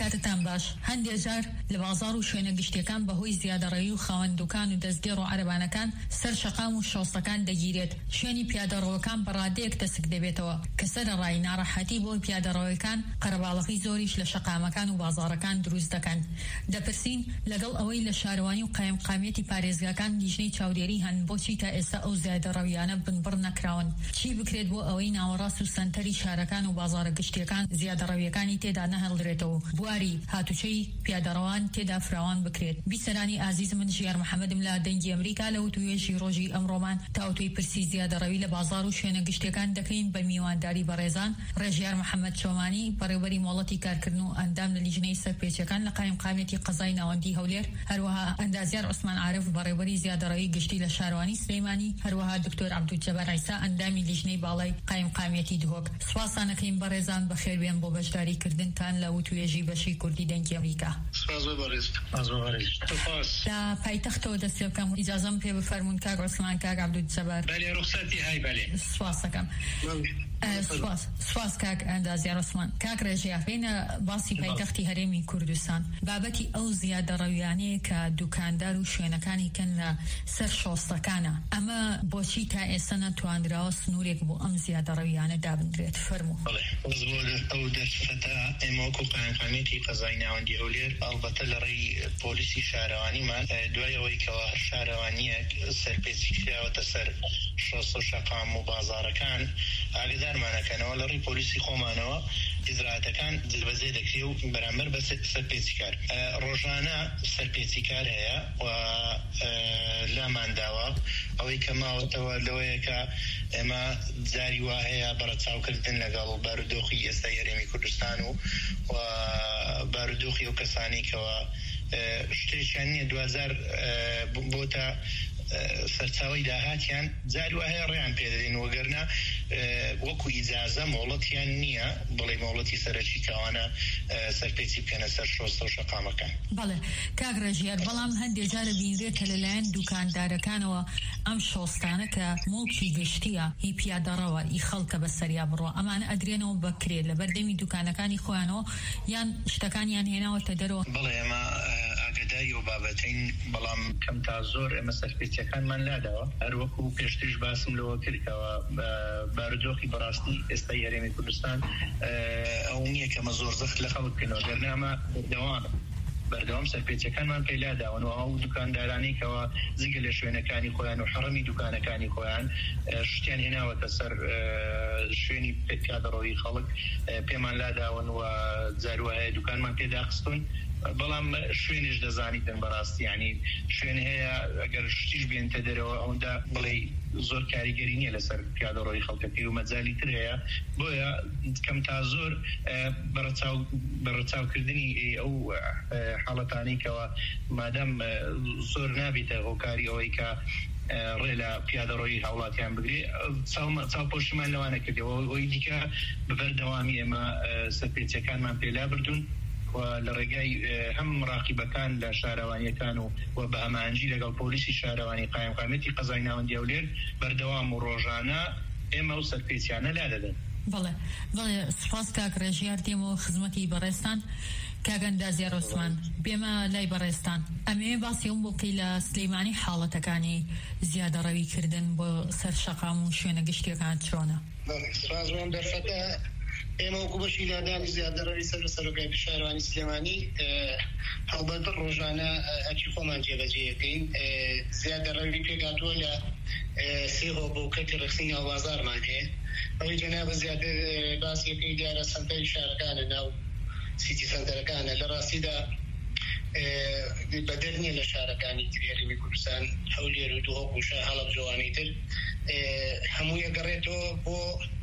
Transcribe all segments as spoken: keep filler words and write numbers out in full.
کارتان باش. هەندێک جار لە بازار و شوێنە گشتیەکان بەهۆی زیادەڕەوی و خاوەندوکان و دەستگێڕ و عەرەبانەکان سەر شەقام و شۆستەکان دەگیرێت. شوێنی پیادەڕەوەکان بەڕادەیەک دەسک دەبێتەوە کە سەرەڕای ناڕەحەتی بۆ پیادەڕەوەکان قەرەباڵغی زۆریش لە شەقامەکان و بازاڕەکان دروست دەکەن. دەپرسین لەگەڵ ئەوەی لە شارەوانی و قایمقامێتی پارێزگاکان لیژنەی چاودێری هەن بۆچی تا ئێستا ئەو زیادەڕەویانە بنبڕ نەکراون؟ چی بکرێت بۆ ئەوەی ناوەڕاست و سەنتەری شارەکان و بازاڕە گشتیەکان زیادەڕەویەکانی تێدا نەهەڵدرێتەوە، بواری هاتوچەی پیادەڕەوان تێدا فراوان بکرێت. بیسەرانی ئازیز من، ژیار محەممەدم لە دەنگی ئەمریکا لە وتوێژی ڕۆژی ئەمڕۆمان تاوتوی پرسی زیادەڕەوی لە بازار و شوێنە گشتیەکان دەکەین بە میوانداری بەڕێزان ڕێژیار محەممەد چۆمانی، بەڕێوەبەری مۆڵەتی کارکردن و ئەندام لە لیژنەی سەرپێچەکان لە قایمقامێتی قەزای ناوەندی هەولێر، هەروەها ئەندازیار عوسمان عارف، بەڕێوەبەری زیادەڕەوی گشتی لە شارەوانی سلەیمانی، هەروەها دکتۆر عەبدولجەبار عیسا، ئەندامی لیژنەی باڵای قایمقامێتی دهۆک. سوپاسانەکەین بەڕێزان، بەخێربێن بۆ بەشداریکردنتان لە وتوێژی بەشی کوردی دەنگی ئەمریکا. سپاس بۆ بەڕێز. لە پایتەختەوە دەست پێ بکەم، ئیجازەم پێ بفەرمون کاک عوسمان، کاک عەبدولجەبار. بەڵێ ڕوخسەتی هەی بەڵێ. سپاس دەکەم. سپاس سپاس کاک ئەندازیار عوسمان. کاک ڕێژیار، بینە باسی پایتەختی هەرێمی کوردستان بابەتی ئەو زیادەڕەویانەیە کە دوکاندار و شوێنەکانی کەن لە سەر شۆستەکانە، ئەمە بۆچی تا ئێستا نەتوانراوە سنوورێک بۆ ئەم زیادەڕەویانە دابدرێت؟ فەرموو. بەڵێ ئەو دەرفەتە ئێمە وەکو قایمقامێتی قەزای ناوەندی هەولێر ئەڵبەتە لە ڕێی پۆلیسی شارەوانیمان دوای ئەوەی کەوا هەر شارەوانیەک سەرپێچی کراوەتە سەر شۆستە و شەقام و بازاڕەکان ئاگدارمانەکەنەوە لە ڕێی پۆلیسی خۆمانەوە ئیجراعاتەکان جلبەجێ دەکرێ و بەرامبەر بە سەرپێچیکار ڕۆژانە سەرپێچیکار هەیە و لامانداوە ئەوەی کە ماوەتەوە لەوەیە کە ئێمە جاری وا هەیە بەڕەچاوکردن لەگەڵ بارودۆخی ئێستا هەرێمی کوردستان و بارودۆخی ئەو کەسانی کەەوە شتێکیان نییە دوازار بۆتە سەرچاوی داهاتیان جاری وا هەیە ڕێیان پێدەدەین، وەگەرنا وەکو ئیجازە مۆڵەتیان نییە بڵێ مۆڵەتی سەرەکی کەوانە سەرپێچی بکەنە سەر شۆستە و شەقامەکان. بەڵێ کاک ڕێژیار، بەڵام هەندێک جارە بینرێتە لەلایەن دوکاندارەکانەوە ئەم شۆستانە کە موڵکی گشتیە هی پیادەڕەوە ئی خەڵکە بەسەریا بڕۆ، ئەمانە ئەدرێنەوە بکرێت لە بەردەمی دوکانەکانی خۆیانەوە یان شتەکانیان هێناوەتە دەرەوە؟ بڵێ ئێمە ئاگداری و بابەتین، بەڵام کەم تا زۆر ئێمە سەرپێچیەکانمان لاداوە. هەر وەکو پێشترش باسم لەوە کردەوە بارودۆخی بەڕاستی ئێستای هەرێمی کوردستان ئەو نییە کەمە زۆر زەخت لە خەڵک بکەنەوە، گەرنامە بەردەوام بەردەوام سەرپێچەکانمان پەیلاداون و ئەو دوکاندارانی کەەوە زیگە لە شوێنەکانی خۆیان و حەڕەمی دوکانەکانی خۆیان شتیان هێناوەتە سەر شوێنی پیادەڕەوی خەڵک پێمان لاداون و جاروە هەیە دوکانمان پێداخستون، بەڵام شوێنش دەزانیتن بەڕاستی، ینی شوێن هەیە ئەگەر شتیش بێنتە دەرەوە ئەوەندا بڵێ زۆر کاریگەری نییە لەسەر پیادەڕەوی خەڵکەکەی و مەجالی تر هەیە، بۆیە کەم تا زۆر بەڕەچاوکردنی ئەو حاڵەتانی کەەوە مادەم زۆر نابێتە هۆکاری ئەوەی کە ڕێ لە پیادەڕۆی هاوڵاتیان بگرێ، چاوپۆشیمان لەوانە کردەوە ئەوەی دیکە بەبەردەوامی ئێمە سەرپێچیەکانمان پێلا بردوون و لە ڕێگای هەم ڕاقیبەکان لە شارەوانیەکان و و بە ئەمانجی لەگەڵ پۆلیسی شارەوانی قایمقامێتی قەزای ناوەندی هەولێر بەردەوام و ڕۆژانە ئێمە و سەرپێچیانە لا دەدەن. بەڵێ بەڵێ سپاس کاک ڕێژیار، دێمەوە خزمەتی بەڕێستان. کاک ئەندازیار عوسمان، بێمە لای بەڕێستان، ئەمێ باسی ئەوم بۆ بکەی لە سلەیمانی حاڵەتەکانی زیادەڕەویکردن بۆ سەر شەقام و شوێنە گشتیەکان چۆنە؟ سپاس بۆم دەرفەتە ئێمە وەکو بەشی لادانی زیادەڕەوی سەر سەرۆکای شارەوانی سلێمانی هەڵبەت ڕۆژانە هەرچی خۆمان جێبەجێەکەین. زیادەڕەوی پێگاتووە لە سێ هۆبۆکەتی ڕخسینی هەڵبازارمان هەیە، ئەوەی جەنابە زیاتر باسیەکەی دیارە سەنتەری شارەکانە، ناو سیتی سەنتەرەکانە، لە ڕاستیدا بەدەر نییە لە شارەکانی هەرێمی کوردستان، هەولێر و دووهۆک و هەڵەب جوانەی تر هەموو یەگەڕێتەوە بۆ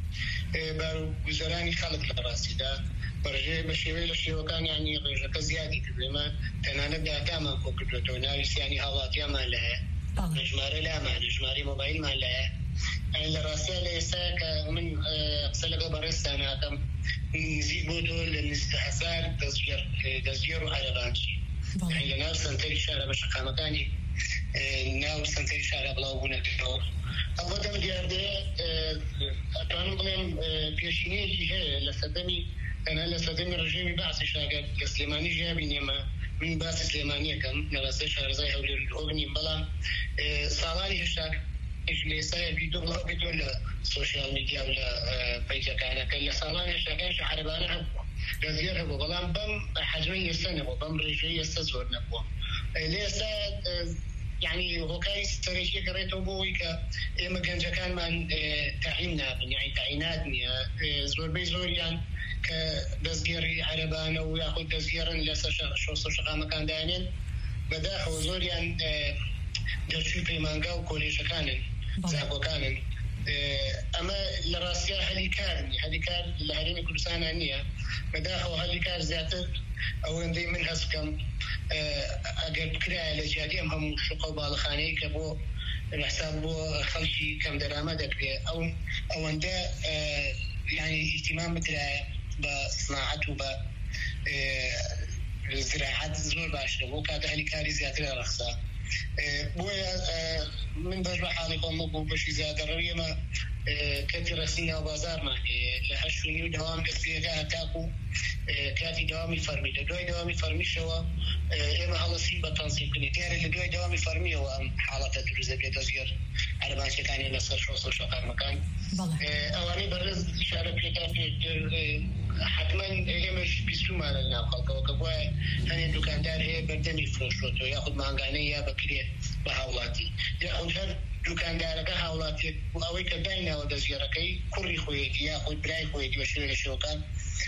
گوزەرانی خەڵک لە ڕاستیدا بەڕێژەیە بە شێوەی لە شێوەکانیانی ڕێژەکە زیادی کردێمە تەنانەت داتامان کۆ کردوێتەوە، ناوی سیانی هاوڵاتیامان لە هەیە، ژمارە لامان ژماری مۆبایلمان لە هەیە. لە ڕاستیە لە ئێستا کە من قسە لەگەڵ بەڕێستان ناکەم نزیک بۆ تۆ لە نزدە هەزار دەستگێڕ و عەرەبانچی لە ناو سەنتەری شارە بە شەقامەکانی ناو سەنتەری شارە بڵاو بوونەکەەوە. ئەڵبەتە دیاردەیە ئەتوانم بڵێم پێشینەیەکی هەیە لە سەردەمی أنا لساتين الرجيم بعث شاقر كسليماني جابيني ما من باس سليمانية كم نغسل شهر زي هولي الأغني بلا صالاني هشاك إجليسا بيدو الله بيدو السوشيال ميديا ولا بيجا كان كل صالاني هشاكين شعربانا هبوا رزير هبوا بلا بم حجمي السنة وبم رجعي السزور نبوا ليسا يعني هو كان استراتيجية قريته بوي ك إما كان كان من تعييننا يعني تعييناتني زور بي زور يعني كدزجيري عربان وياخذ دزجيرا لسه شو صار شقة مكان دانين بدأ هو زور يعني درشي في مانجا وكوليش كانن زاكو كانن أما لراسيا هليكار هليكار لهرين كل سنة نية بدأ هو هليكار زيادة أو عندي من هسكم أجر كرا على جاديم هم شقة بالخانة كبو الحساب بو خلشي كم درامدك أو أو عنده يعني اهتمام مثل بصناعته ب الزراعات زور باشا وكذا هليكاري زيادة رخصة بويا من برا حالي قوم بو بشي زيادة ريما كثير سنة وبازار ما لهالشوني دوام السياقة تاكو كافي دوامي فرمي لدوي دوامي فرمي شوا إما على سيبة تنصيب كني تياري لدوي دوامي فرمي هو حالة تدرز بيتزير على بانشي كان ينصر شو صار شقار مكان أواني برز شارك كتابي حتما إيمش بيسوم على الناقل كوكبوا هني دكاندار هي بردني فروشوتو ياخذ مانغانية بكريه بهاولاتي ياخذ هر دكاندار كهاولاتي وأوي كبينه ودزيركي كوري خويتي ياخذ براي خويتي وشيله شوكان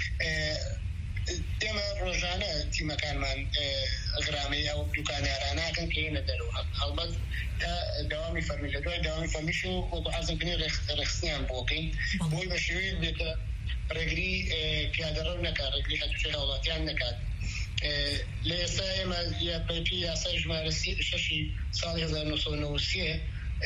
دم روزانه في مكان من غرامي أو دكاندارنا كان كينا دروها البعض دوامي فرمي لدوي دوامي فرمي شو وبعضهم كني رخ رخصني بوكين بوي بشوي بيك رجلي كيادرون نكار رجلي هتوشي هولاتي عن نكار ليسا ما يا بيبي يا سجمة رسي ششي صالح ذا نصون وسيه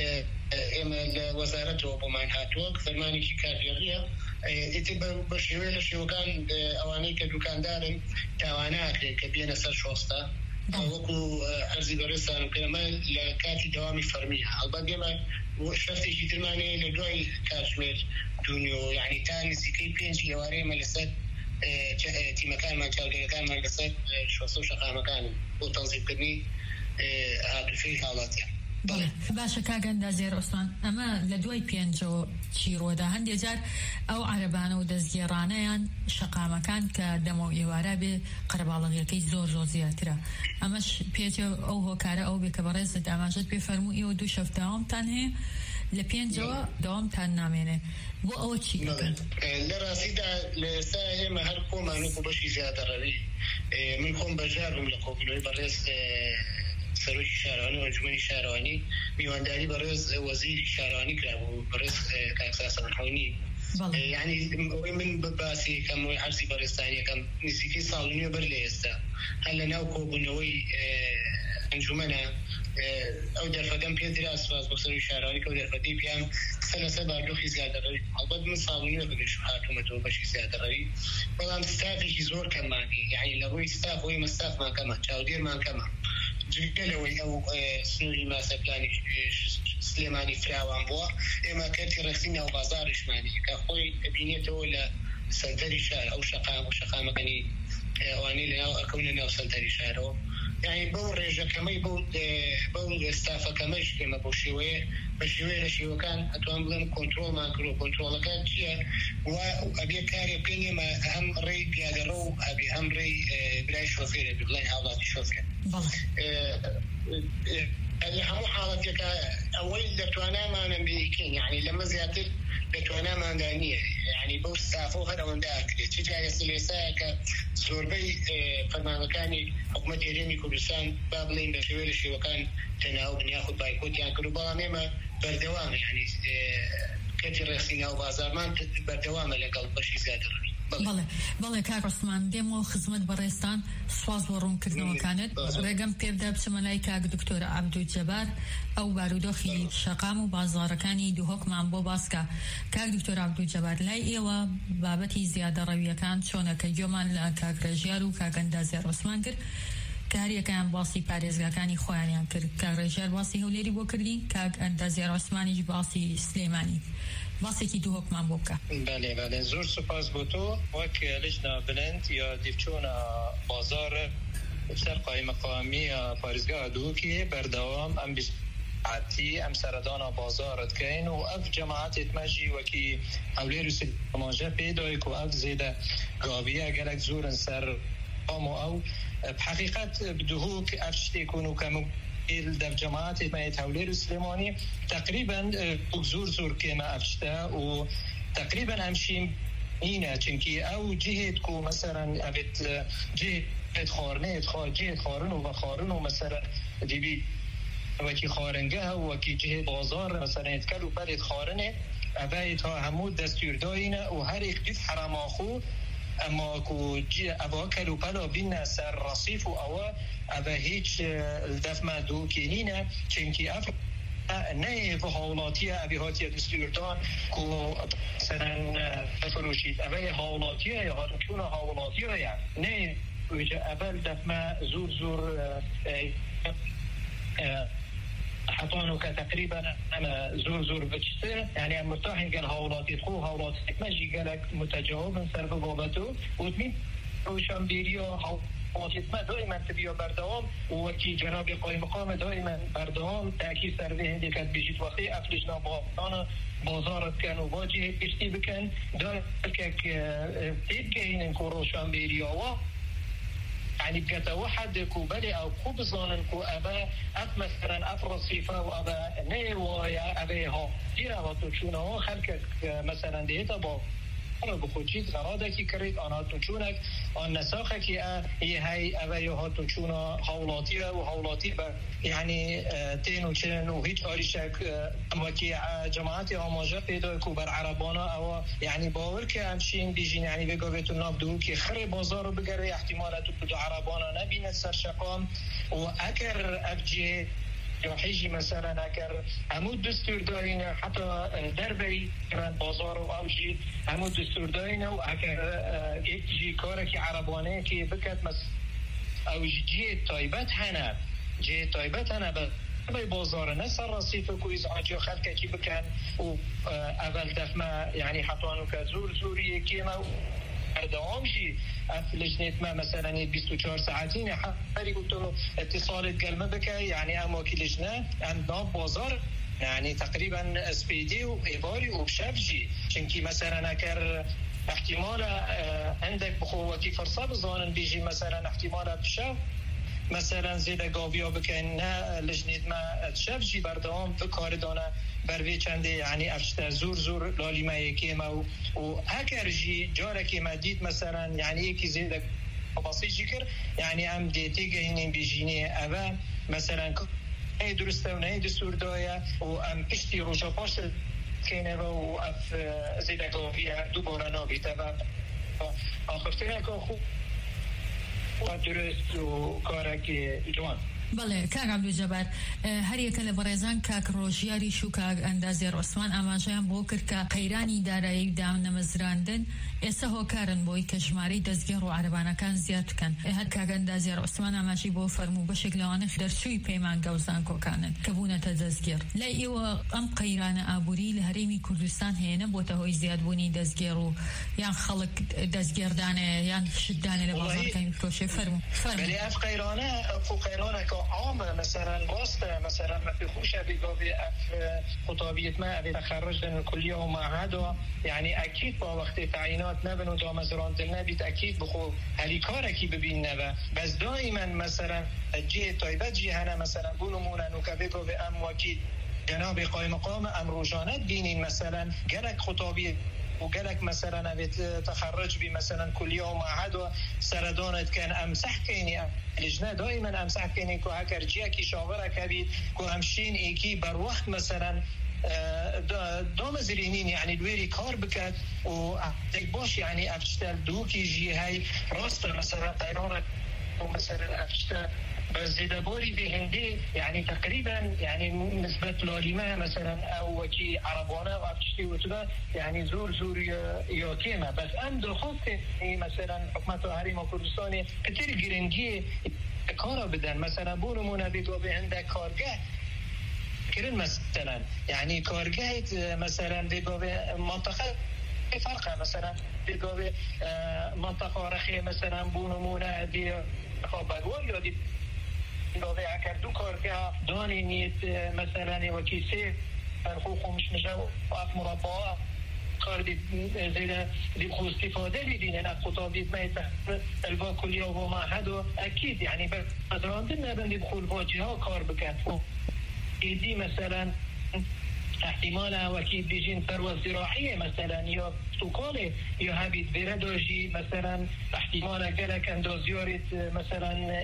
إما الوزارة وبمان هاتوك فرماني كي كاريريا إتبا بشوي لشيو كان أواني كدوكان دارن تاوانا كبينا سر شوستا وكو أرزي برسان كمان لكاتي دوامي فرميها الباقي ما شفتي شي ترماني لدوي كاشمير دونيو يعني تاني زيكي بينجي يواري ملسات تي مكان ما تشاو كان ملسات شو صو شقا مكان وتنظيم كدني هاد في حالات يعني باشا كاغندا زير أصلاً أما لدوي بينجو تشيرو ده هندي جار أو عربانة ودزيرانة يعني شقا مكان كدمو يوارا بقربالغ يكي زور زور زياترا أماش بيجو أو هو كارا أو بكبرز داماجت بفرمو إيو دو شفتاهم تانهي لبينجو دوام تان نامينه بو أو تشي لراسي دا لساهم هركو ما نكو بشي زيادة ربي منكم بجارهم لقوبلوي برز سروي شهراني وانجمني شهراني ميوانداري برز وزير شهراني كلابو برز كأساسا محوني يعني من بباسي كم عرسي برستانية كم نسيكي صالوني برليستا هلا ناوكو بنوي انجمنا او درفدم بي دراسة باز بسروي شهراني كو درفدي بيام سنة سبع دوخي زيادة رأي البعض من صالوني وبدش حاكمته بشي زيادة رأي والله ستافي زور كماني يعني لو ستاف وي مستاف ما كمان تشاودير ما كمان جلوي أو سنوري ما سبلاني سليماني فراوان بوا إما كرتي رخصين أو بازارش ماني كأخوي بينيته ولا سنتري شهر أو شقام أو شقام مكاني واني لنا أكوننا أو سنتري شهر يعني بول رجع كمي بول بول استافا كميش كما بوشيوه بشيوه لشيوه كان أتوان بلن كنترول ما كرو كنترول كان شيء وأبي كاري بيني ما أهم ري بيادرو أبي أهم ري بلاي شوفير بلاي حالات شوفير اللي هم حالتك أول لتوانا ما نبيكين يعني لما زيادة لتوانا ما دانية يعني بوش سافو هذا من داك تيجي يسلسا كسوربي فرمان كاني حكومة إيراني كردستان بابلين بشويل الشيء وكان تناوب ياخذ بايكوت يعني كربلا مما بردوام يعني كثير رخصين أو بازار ما بردوام لقلب بشي زيادة بله بله کار عثمان دمو خدمت برستان سواز ورون کردنو كانت رقم بيبدأ بسملاي كاك دكتور عبدو الجبار أو بارودوخي شقام وبازاركاني دوهوك مع بو باسكا كاك دكتور عبدو الجبار لاي إيوا بابتي زيادة روية كان شونا كجومان كاك رجالو كاك اندازير عثمان كر كاري كان باصي باريزغا كاني خوانيان كر كاك رجال باصي هوليري بو كردين كاك اندازير عثماني باصي سليماني واسه کی دو حکم بوکا. بله بله زور سپاس بوتو وک لجنه بلند یا دیفچونا بازار سر قایم مقامی پارزگاه دو که بردوام ام بیست عتی ام سردان بازارت کین و اف جماعت اتمجی وکی اولی رسید ماجه پیدای که اف زیده گاویه گلک زورن سر قام او بحقیقت بدهو که اف شتی کنو کمو در جماعت ما تولی رسلمانی تقریبا زور زور که ما افشته و تقریبا همشیم اینه چنکی او جهت که مثلا افت جهت خارنه جهت خارن و خارن و مثلا دیبی وکی خارنگه و وکی جهت بازار مثلا اتکل و برد خارنه اوید ها همود دستور داینه و هر اقدید حرام آخو اما کو جی اوا کلو پلا بین سر رصیف و اوا اوا هیچ دفع دو کینینه چنکی اف نه و حالاتی ابیهاتی دستوردان کو مثلا فروشید اول حالاتی یا چون حالاتی یا نه وجه اول دفع زور زور حطانو كتقريبا انا زور زور بتشتر يعني ام مرتاحين قال هاولاتي خو هاولات ماشي قالك متجاوب سر بابته وتمين روشان بيريو هاولات ما دائما تبيو بردوام وكي جناب قائم مقام دائما بردوام تاكيد سر به هندي كانت بيجيت وقتي افلجنا بانا بازارت كانوا واجه بيشتي بكن دائما كك تيجين ان روشان بيريو يعني بقتا واحد كوبالي او كوبزان كو ابا اف مثلا اف رصيفه وابا نيو يا ابي ها ديرا وتشونه خلك مثلا ديتا با رو بخوچید غراده کی کرید آنها تو چونک آن نساخه کی ای هی اوی ها تو چونا حولاتی و حولاتی با یعنی تین و چن و هیچ آریشک اما کی جماعت آماجه پیدا کو بر عربانا او یعنی باور که همشین بیجین یعنی بگو بهتون نابدو که خر بازار رو بگره احتمالات تو عربانا نبینه سرشقام و اگر افجی یا حیجی مثلا اگر همود دستور دارینه حتی دربی کرن بازار و اوجی همود دستور دارینه و اگر یک جی کاره که عربانه که بکت مثلا اوجی جی تایبت هنه جی تایبت هنه به بازار نه سر رصیف و کویز آجی خلقه کی بکن و اول دفمه یعنی حطانو که زور زوریه که ما دوام شي لجنه ما مثلا بیست و چهار ساعتين حري قلت له اتصال قلمه بك يعني اما كي لجنه عندنا بازار يعني تقريبا سبيدي وإباري وبشفجي چنكي مثلا اگر احتمال عندك بخوتي فرصه بزانن بيجي مثلا احتمال بشف مثلا زیده گاویا بکن نه لجنه ما شفجی بردام بکار دانه بروی چنده یعنی افشتر زور زور لالیمه یکی ما و اگر جی جاره که ما دید مثلا یعنی یکی زیده باسی جکر یعنی هم دیتی گهینین بیجینی اوه مثلا نه درسته و نه دستور دایه و هم پشتی روشا پاش کنه و اف زیده گاویا دوباره نابیته و آخفتنه که خوب درست و کارکی جوان بله کاک عبدالجبار هر یک لبرزان کاک روشیاری شو کاک اندازی عثمان اماجه هم بو کرد که قیرانی دارایی دام نمزراندن ایسا هو کارن بوی کشماری دزگیر و عربانه کان زیاد کن هر کاک اندازی عثمان اماجی بو فرمو بشکل آنخ در سوی پیمان گوزان کو کانن کبونه تدزگیر لی ایو ام قیران آبوری لهریمی کردستان هینه بو تهوی زیاد بونی دزگیر و یان خلق دزگیر دانه یان شدانه لبازار کن کوشه فرمو بلی اف قیرانه فو قیرانه عام مثلا واسطه مثلا ما في خوشه بيقوي خطابيه ما ابي تخرج من الكليه ومعهد يعني اكيد با وقت تعيينات نبن و دامزراند نبيت اكيد بخو هلي كاركي ببين نبا بس دائما مثلا جهه طيبه جهه مثلا بونمونه نو كبيكو ام وكيل جناب قائم مقام ام روجانات بينين مثلا جلك خطابيه وقالك مثلا ابي تخرج بي مثلا كليه ومعهد سردانت كان امسح كيني لجنه دائما امسح كيني كو هكر جيا كي شاوره كبي كو همشين ايكي بر وقت مثلا دام زرينين يعني دويري كار بكت و باش يعني افشتل دوكي جي هاي راست مثلا طيران ومثلا افشتل بس زيدا بوري في هندي يعني تقريبا يعني نسبة لاليمة مثلا او وكي عربانة او افشتي وتبا يعني زور زور يا كيما بس ام درخواست مثلا حكومة هرم كردستان كتير جرنجي كارا بدن مثلا بونمونا بيقوا عندك كارگاه كرن مثلا يعني كورجيت مثلا بيجوا منطقة فرقة مثلا بيجوا منطقة رخية مثلا بونمونا دي خبر ويودي بيجوا كردو كورجا دوني نيت مثلا وكيسة الحقوق مش مجاو وقف مربعة خاردي زي دي خو استفادة لدينا نقطابيت ما يتحدث البا كل يوم وما هذا أكيد يعني بس عندنا بندخل واجهة كار بكاتفو دي مثلا احتمالا وكيد بيجين ثروة زراعية مثلا يا تقالي يا هبيت بردوجي مثلا احتمالا كلا كان دوزيوريت مثلا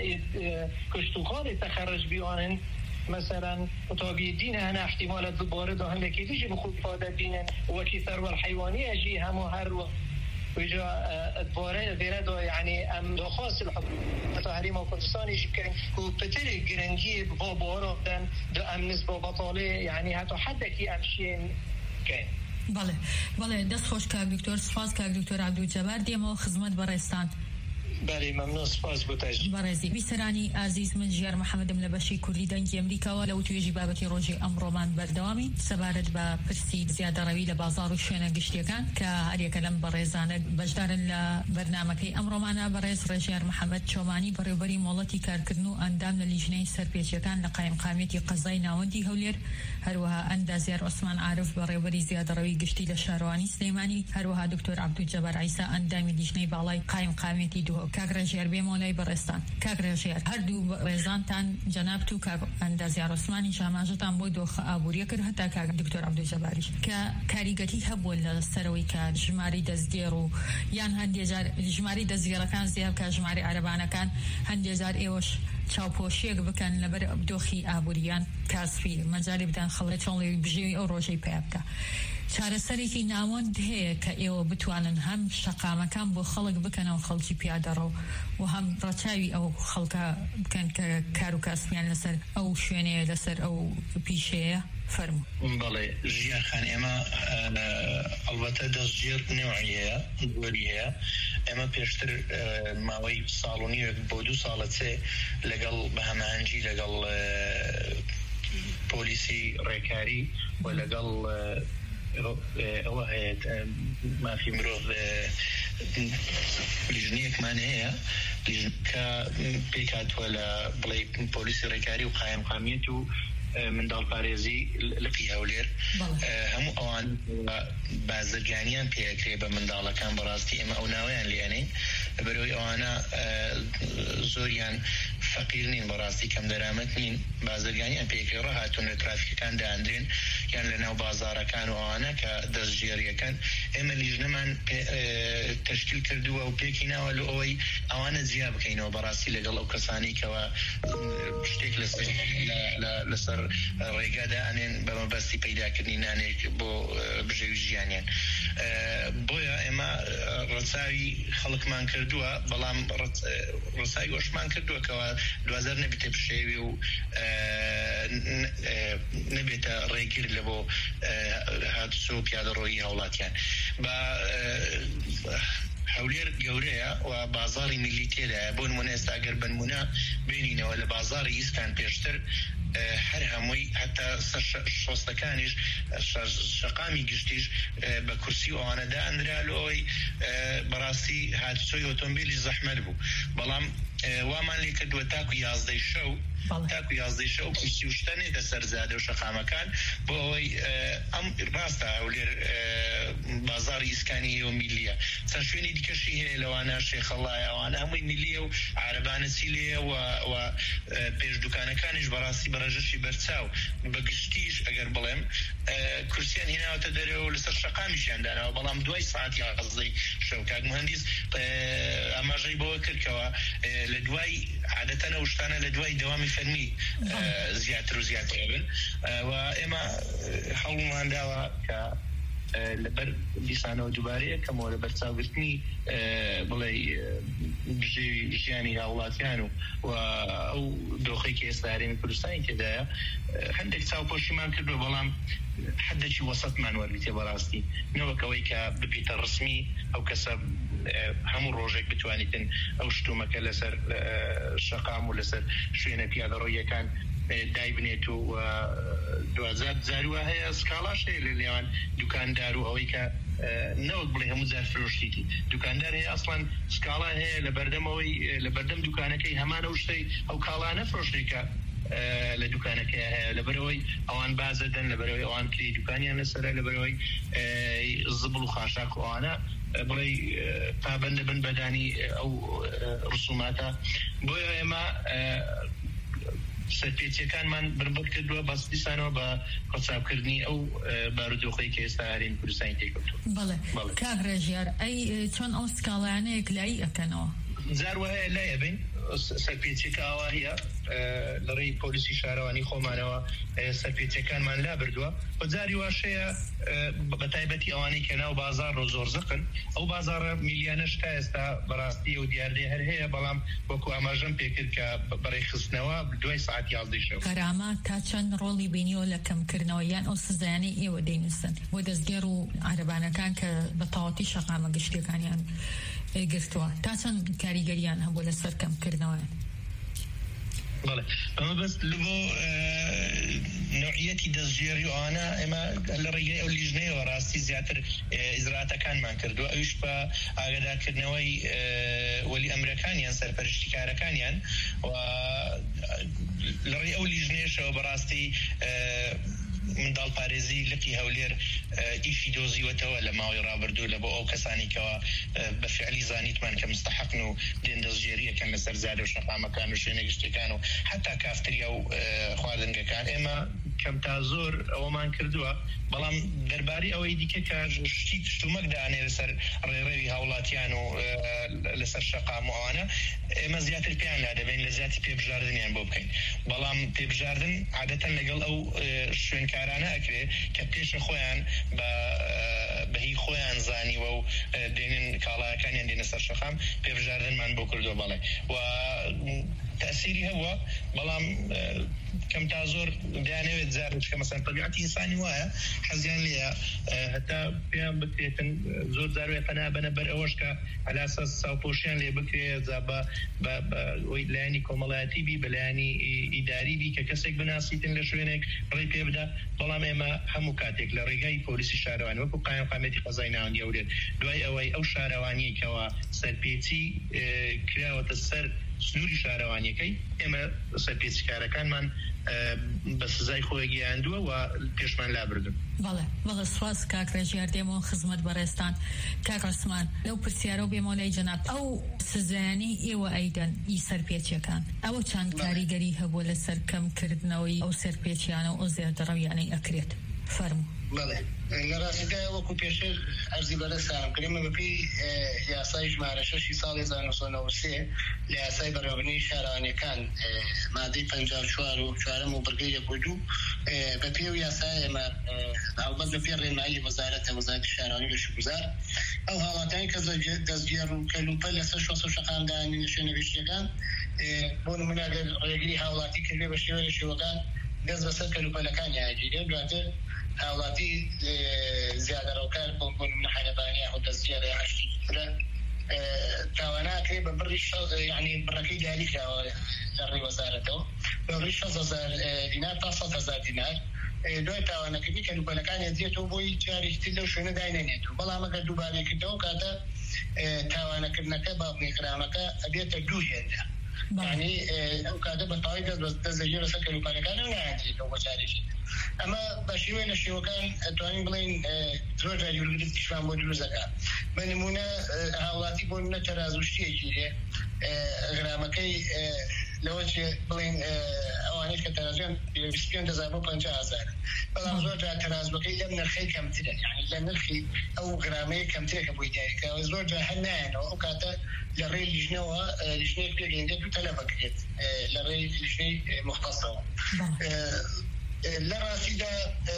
كشتقالي تخرج بيوانن مثلا طبيعي الدين أنا احتمالات ببارد وهم كي تيجي بخوف فاده دين وكي ثروة الحيوانية جي هم هر ويجا البارد بردو يعني أم خاص الحكومة تحريم وكردستان يجي كان هو بتري جرنجي ببارد دن دو أم نسبة بطالة يعني هاتو حتى كي أمشين كان بله بله دست خوش که دکتر سپاس که دکتر عبدالجبار دیما خدمت برستان بله ممنون سپاس بوتاج برزي بسراني عزيز من جير محمد ملبشي كردي دنجي امريكا ولو تويجي بابتي روجي امرومان بردوامي سبارد ببرسي زيادة روي لبازار وشينا قشتي كان كاريا كلام برزانا بجدار البرنامجي امرومانا برز رجير محمد شوماني بريبري مولتي كاركرنو اندام للجنين سربيتي كان لقايم قاميتي قزينا وندي هولير هروها اندا زير عثمان عارف بريبري زيادة روي قشتي لشارواني سليماني هروها دكتور عبدو جبار عيسى اندامي لجنين بالاي قايم قاميتي دو كاغرجير بمولاي برستان كاغرجير هردو رزانتان جنابتو كاغ اندازي عثماني شاماجتان بو دوخ ابوريا كر حتى كاغ دكتور عبدو جباري كا كاريغتي هبول سروي كا جماري دزگيرو يان هندي جار جماري دزگيرا كان زياب كا جماري عربانا كان هندي جار ايوش چاوپۆشیەک بکەن لەبەر دۆخی ئابووریان کاسفی مەجای بدەن خەڵەتۆڵی بژێوی ئەو ڕۆژەی پێ بکە. چارەسەرێکی ناوەند هەیە کە ئێوە بتوانن هەم شەقامەکان بۆ خەڵک بکەنەوە خەڵکی پیادەڕۆ و هەم ڕەچاوی ئەو خەڵکە بکەن کە کار و کاسبیان لەسەر ئەو شوێنەیە لەسەر ئەو پیشەیە فەرموو. بەڵێ ژیان خان ئێمە ئەڵبەتە دەستگیر نێوعی هەیە گۆری هەیە ئێمە پێشتر ماوەی ساڵ و نیوێک بۆ دوو ساڵە چێ لەگەڵ بەهەماهەنگی لەگەڵ پۆلیسی ڕێکاری و لەگەڵ ئەوە هەیە مافی مرۆڤ لیژنەیەکمان هەیە کە پێک هاتووە لە بڵێ پۆلیسی ڕێکاری و قایمقامیەت و منداڵ پارێزی لەپی هەولێر هەموو ئەوان بازرگانیان پێکرێ بە منداڵەکان بەڕاستی ئێمە ئەو ناویان لێنین بەرەوەی ئەوانە زۆریان فەقیر نین بەڕاستی کەم دەرامەت نین بازرگانیان پێکرێ ڕەهاتوون لە ترافیکەکان دائەندرێن یان لە ناو بازارەکان و ئەوانە کە دەستگێریەکەن ئێمە لیژنەمان تەشکیل کردووە و پێکی ناوە لە ئەوەی ئەوانە جیا بکەینەوە بەڕاستی لەگەڵ ئەو کەسانی کەوە شتێک لەسەر ڕێگادا ئەنێن بە مەبەستی پەیداکردنی نانێک بۆ بژێوی ژیانیان بۆیە ئێمە ڕەچاوی خەڵکمان کردووە بەڵام ڕەچاوی وەشمان کردووە کەەوە دوازەر نەبێتە پشێوی و نەبێتە ڕێگر لە بۆ هاتوچۆ و پیادەڕۆیی هەوڵاتیان بە هەولێر گەورەیە و بازاری میلی تێدایە بۆ نمونە ئێستا ئەگەر بنمونە بینینەوە لە بازاری ئیسکان پێشتر هەر هەمووی هەتا شۆستەکانیش شەقامی گشتیش بە کورسی ئەوانەدا ئەندرا لەوەی بەڕاستی هاتوچۆی ئۆتۆمبیلی زەحمەت بوو بەڵام وامان لێ کردووە تاکو یازدەی شەو تاکو یازدەی شەو کورسی و شتە نێتە سەرزادە و شەقامەکان بۆ ئەوەی ئەم ڕاستە هەولێر بازاری ئیسکانی و میلیە چەند شوێنی دیکەشی هەیە لەوانە شێخەڵایە ئەوانە هەمووی میلیە و عارەبانەچی لێیە و پێش دوکانەکانیش بەڕاستی بەڕێژەشی بەرچاو بەگشتیش ئەگەر بڵێم کورسیان هێناوەتە دەرەوە و لەسەر شەقامیشیان داناوە بەڵام دوای ساعتی یازدەی شەو کاک مهندیس ئاماژەی بەوە کردکەوە لە دوای عادەتەن ئەو شتانە لە دوای دەوامی فەرمی زیاتر و زیاتر بن و ئێمە هەوڵمان داوە کە لەبەر دیسانەوە دووبارەیە کەمەوە لە بەرچاوگرتنی بڵێ ژیانی هاوڵاتیان و ئەو دۆخەی کە ئێستا هەرێمی کوردستانی تێدایە هەندێک چاوپۆشیمان کردووە بەڵام حدێکی وەسەتمان وەرگرتێ بەڕاستی نەوەکەوەی کە ببیتە ڕسمی ئەو کەسە هەموو ڕۆژێک بتوانیتن ئەو شتومەکە لەسەر شەقام و لەسەر شوێنە پیادەڕۆیەکان دایبنێت و دوازار جاروە هەیە سکاڵاش هەیە لە لێوان دوکاندار و ئەوەی کە نەوەک بڵێ هەموو جار فرۆشتیتی دوکاندار هەیە ئەسڵان سکاڵا هەیە لە بەردەمەوەی لە بەردەم دوکانەکەی هەمانە شتەی ئەو کاڵانە فرۆشتێکە لە دوکانەکە هەیە لەبەرەوەی ئەوان بازەدەن لەبەرەوەی ئەوان کلی دوکانیان لەسەرە لەبەرەوەی زبڵ و خاشاک ئەوانە بڵێ پابەندە بن بەدانی ئەو ڕسوماتە بۆیە ئێمە سەرپێچیەکانمان بربەت کردووە بەس دیسانەوە بە قەچابکردنی ئەو بارودۆخەی کە ئێستا هەرێمی کوردستانی تێکەوتووە. بەڵێ کاک ڕێژیار ئەی چۆن ئەو سکاڵایانەیەک لای ئەکەنەوە؟ جاروە هەیە لای ئەبین سەرپێچێکە ئەوە هەیە لە ڕێی پۆلیسی شارەوانی خۆمانەوە سەرپێچەکانمان لا بردووە و جاری واشەیە بە تایبەتی ئەوانەی کە ناو بازار ڕۆ زۆر زقن ئەو بازارە میلیانەش تا ئێستا بەڕاستی و دیاردێ هەر هەیە بەڵام وەکو ئاماژەم پێکرد کە بەڕێی خستنەوە دوای سعات یازدەی شەو. گەرامە تا چەند ڕۆڵی بینیەوە لە کەمکردنەوە یان ئەو سزایانەی ئێوە دەینووسن بۆ دەستگێر و عارەبانەکان کە بە تەواوەتی شەقامە گشتیەکانیان گرتووە تا چەند کاریگەریان هەبوو لەسەر کەمکردنەوە؟ بله اما بس لبو نوعیتی دەستگێری ئەوانە ئێمە لە ڕێگەی ئەو لیژنەیەوە ڕاستی زیاتر ئیزراعەتەکانمان کردووە ئەویش بە ئاگادارکردنەوەی وەلی ئەمرەکانیان سەرپەرشتیکارەکانیان و لە ڕێی ئەو لیژنەیەشەوە بەڕاستی منداڵ پارێزی لقی هەولێر ئیشی دۆزیوەتەوە لە ماوەی ڕابردوو لە بۆ ئەو کەسانی کەەوە بە فعلی زانیتمان کە مستحقن و دێن دەستگێریەکەن لەسەر زادە و شەقامەکان و شوێنە گشتەکان و حتا کافتریا و خواردنگەکان ئێمە کەم تا زۆر ئەوەمان کردووە بەڵام دەربارەی ئەوەی دیکە کە شتی شتومەک دانێ لەسەر ڕێڕێوی هاوڵاتیان و لەسەر شەقام و ئەوانە ئێمە زیاتر پێیان لا دەبین لە زیاتی پێبژاردنیان بۆ بکەین بەڵام پێبژاردن عادەتەن لەگەڵ ئەو شوێنکارانە ئەکرێ کە پێشە خۆیان بە بەهی خۆیان زانیوە و دێنن کاڵایەکانیان دێنە سەر شەقام پێبژاردنمان بۆ کردووە بەڵێ و تأثیری هەبووە بەڵام کەم تا زۆر دەیانەوێت جارش کە مەسەن طبیعەتی ئینسانی وایە حەزیان لێیە هەتا پێیان بکرێتن زۆر جاروێ پەنا بەنە بەر ئەوەش کە ئەلاسەس چاوپۆشیان لێ بکرێت بە لایانی کۆمەڵایەتی بی بە لایانی ئیداری بی کە کەسێک بناسیتن لە شوێنێک ڕێ پێ بدە بەڵام ئێمە هەموو کاتێک لە ڕێگای پۆلیسی شارەوانی وەکو قایم قامەتی قەزای ناوەندی هەولێر دوای ئەوەی ئەو شارەوانیەکەوە سەرپێچی کراوەتە سەر سنووری شارەوانیەکەی ئێمە سەرپێچکارەکانمان بە سزای خۆی گەیاندووە و پێشمان لابردن. بەڵێ بەڵێ سواز کاک ڕێژیار دێمەوە خزمەت بەڕێستان. کاک عوسمان لەو پرسیارە و بێمەوە لای جەناب ئەو سزایانەی ئێوە ئەیدەن ئی سەرپێچیەکان ئەوە چەند کاریگەری هەبووە لەسەر کەمکردنەوەی ئەو سەرپێچیانە و ئەو زێردەڕەویانەی ئەکرێت؟ فەرموو. بەڵێ لە ڕاستیدا وەکو پێشتر ئەرزی بەدەستانم کردمە بەپێی یاسای ژمارە شەشی ساڵی هەزار و نۆ سەد و نۆ سێ لە یاسای بەڕێوەبردنی شارەوانیەکان مادەی پەنجا و چوار و چوارەم و بەرگەی یەک و دوو بەپێی ئەو یاسای ئێمە هەڵبەت بەپێی ڕێنمایی وەزارەتە وەزارەتی شارەوانی لە شوبزار ئەو هاوڵاتیانی کە دەستگێر و کەلوپەل لەسەر شۆسە و شەقامدانی لە شوێنە گشتیەکان بۆ نمونە ڕێگری هاوڵاتی کردوێ بە شێوە لە شێوەکان دەست بەسەر کەلوپەلەکان یاگیرێ دواتر هاوڵاتی زیادە ڕەوکار بۆ بۆ نمونە حەرەبانی یاخود دەستگێڕی عەشتی ترە تاواناکرێ بە بڕی یعنی بڕەکەی دیاری کراوە لە ڕێی وەزارەتەوە بە بڕی شەش هەزار دینار تا سەد هەزار دینار دوای تاوانەکردنی کەلوپەلەکان دێتەوە بۆی جارێکی تر لەو شوێنە داینەنێتەوە بەڵام ئەگەر دووبارەی کردەوە کاتە تاوانەکردنەکە باڵغی خرامەکە ئەبێتە دوو هێندە یعنی ئەو کاتە بەتەواوی دەستبەجێ لەسەر کەلوپەلەکان نایەنێتەوە بۆ جارێکی ئەمە بە شێوەیە لە شێوەکان ئەتوانین بڵێن زۆر جاری وەرگرتیشمان بۆ دروست دەکات بە نمونە هاوڵاتی بۆ نمونە تەرازوشتیەکی لێ غرامەکەی لەوە بڵێن ئەوانەی کە تەرازویان بیست و پێنج هەزار بۆ پەنجا هەزار بەڵام زۆر جار تەرازبەکەی لەم نرخەی کەمترە یعنی لە نرخی ئەو غرامەیە کەمترە کە بۆی دیاریکراوە زۆر جار هەر نایەنەوە ئەو کاتە لە ڕێی لیژنەوە لیژنەیەک پێگەیەندێت و تەلەف ئەکرێت لە ڕێی لیژنەی مختصەوە لە ڕاستیدا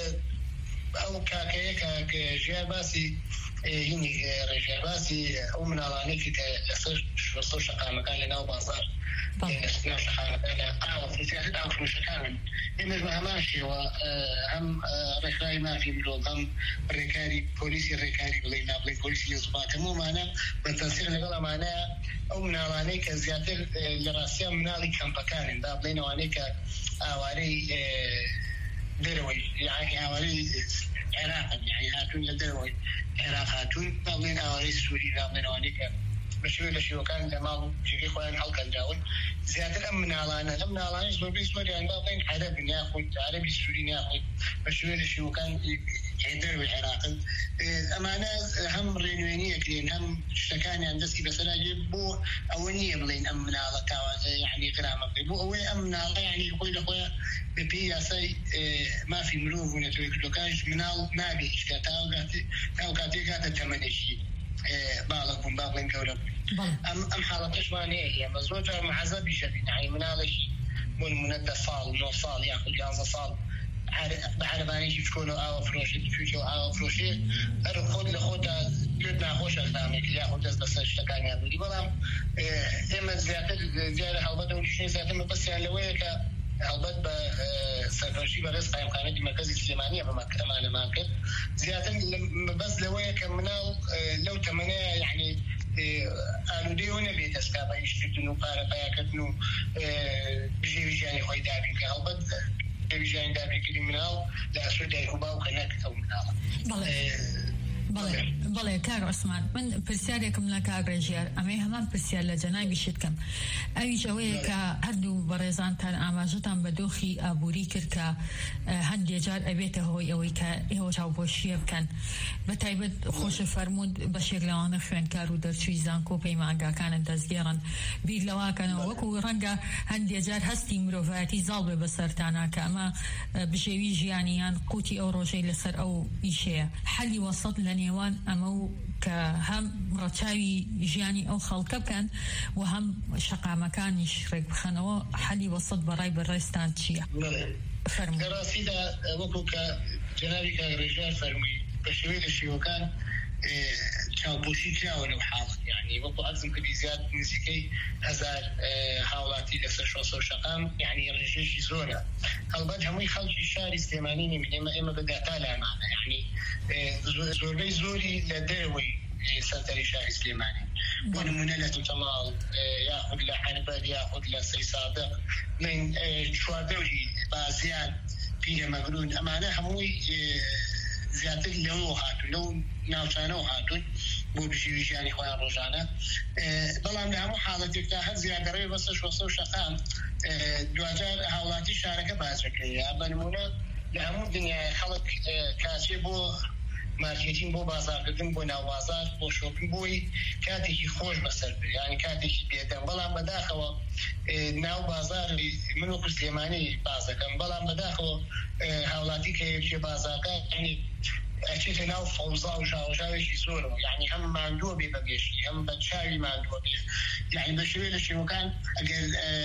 ئەو کاکەیە کە ژیار باسی هینی ڕێژیار باسی ئەو مناڵانێکی کە لەسەر شۆسە و شەقامەکان لە ناو بازار ئاوفرۆشەکانن ئێمەش بە هەمان شێوە هەم ڕێکخراوی مافی مرۆڤ هەم ڕێکاری پۆلیسی ڕێکاری بڵێ نابڵێ پۆلیسی لێزوڵات هەموومانە بە تەنسیق لەگەڵ ئەمانەیە ئەو مناڵانەی کە زیاتر لە ڕاستیان مناڵی کەمپەکانن با بڵێن ئەوانەی کە اواري دروي يعني اواري عراق يعني هاتون لدروي عراق هاتون طبعا اواري سوري طبعا اواري بشوي لشيء وكان لما جيكي خوان حلقة الجاول زيادة الأمن على أنا الأمن على أنا زور بيسمر يعني باقين عربي ناخد عربي سوري ناخد بشوي لشيء وكان يدير بالعراق أمانة هم رينوينية كلين هم اشتكاني عن دسكي بس أنا جيب بو أولنية بلين أمن على تاو يعني كلامك بو أول أمن على يعني يقول أخويا ببياسي ما في مروف ونتوي كلوكاج منال ما بيش كتاو كاتي تاو كاتي كاتي تمنيشي بالغ باغلين كورب ام ام حالتش مانيه هي مزوجه معذب شديد يعني منالش من مندة صال نو صال ياخذ جانزه صال بعرباني شكونه او فروشي فيوتشر او فروشي ارخد لخوتا جدنا خوش الثاني كي ياخذ بس اشتكاني يعني دي والله اما زياده زياده حلبته وشي زياده بس يعني لويك البته سرفرشی برای قائمخانه مرکز سلیمانی و مکتب على ماكل زيادة بس لوية كمنال لو تمنى يعني قالوا دي هنا بيت اسكابا يشتركوا بارا بايكتنو بيجي بيجي يعني خوي دابي كالبته بيجي يعني دابي كريمنال لا سوداء كوبا وكنك او منال بله بله کار عثمان من پرسیاری کم لکه رجیار اما همان پرسیار لجنابی شد کم ای جوی که هر دو برزان تن آماجتان بدوخی آبوری کرد که هندی جار ابیته هوی اوی که ایو جاو باشیب کن بتایبد خوش فرمود بشیر لوانه خوین کارو در چوی زانکو پیمانگا کانن دزگیرن بیر لوا کنو وکو رنگا هندی جار هستی مروفاتی زالب بسرتانا که اما بجوی جیانیان قوتی او روشی لسر او ایشه حلی وسط لن نيوان أمو كهم رتاوي جاني أو خلق كان وهم شقا مكان يشرك بخنوا حلي وسط براي بالريستان تشيا فرمي دراسيدا وكوك جنابي كرجال فرمي بشوي الشيء وكان تشاو بوشي تشاو لو حاضر يعني وكو أزم كبيزات نزيكي هزار حاولاتي لسر شوصو شقام يعني رجيش زورة البد هموي خلق الشاري استيمانيني من إما إما بدأ تالا معنا يعني زوري زوري لدروي سنتري شاري سليماني ونمونة تمال ياخذ لحربة ياخذ لسي صادق من شوادوي بازيان فيها مقرون أمانة هموي زيادة لو هاتون لو ناوشانو هاتون بو بشي يعني خويا روجانا بلام لهم حالتك تاخذ زيادة ري بس شوصو شقام دواجار حالاتي شاركة بازركية بنمونة لهم الدنيا خلق كاسي بو مارکتینگ بو بازار کردن بو ناو بازار بو شوپینگ بوی کاتێکی خۆش بەسەر بێ یعنی کاتێکی بێدەنگ بەڵام بەداخەوە ناو بازار من وەکو سلێمانی باز دەکەم بەڵام بەداخەوە هاوڵاتی کە یەکێ بازارکە یعنی ئەچێتە ناو فەوزا و شاوشاوێکی زۆرەوە یعنی هەم ماندووە بێ بەگەشتی هەم بە چاوی ماندووە بێ یعنی بە شێوەیە لە شێوەکان ئەگەر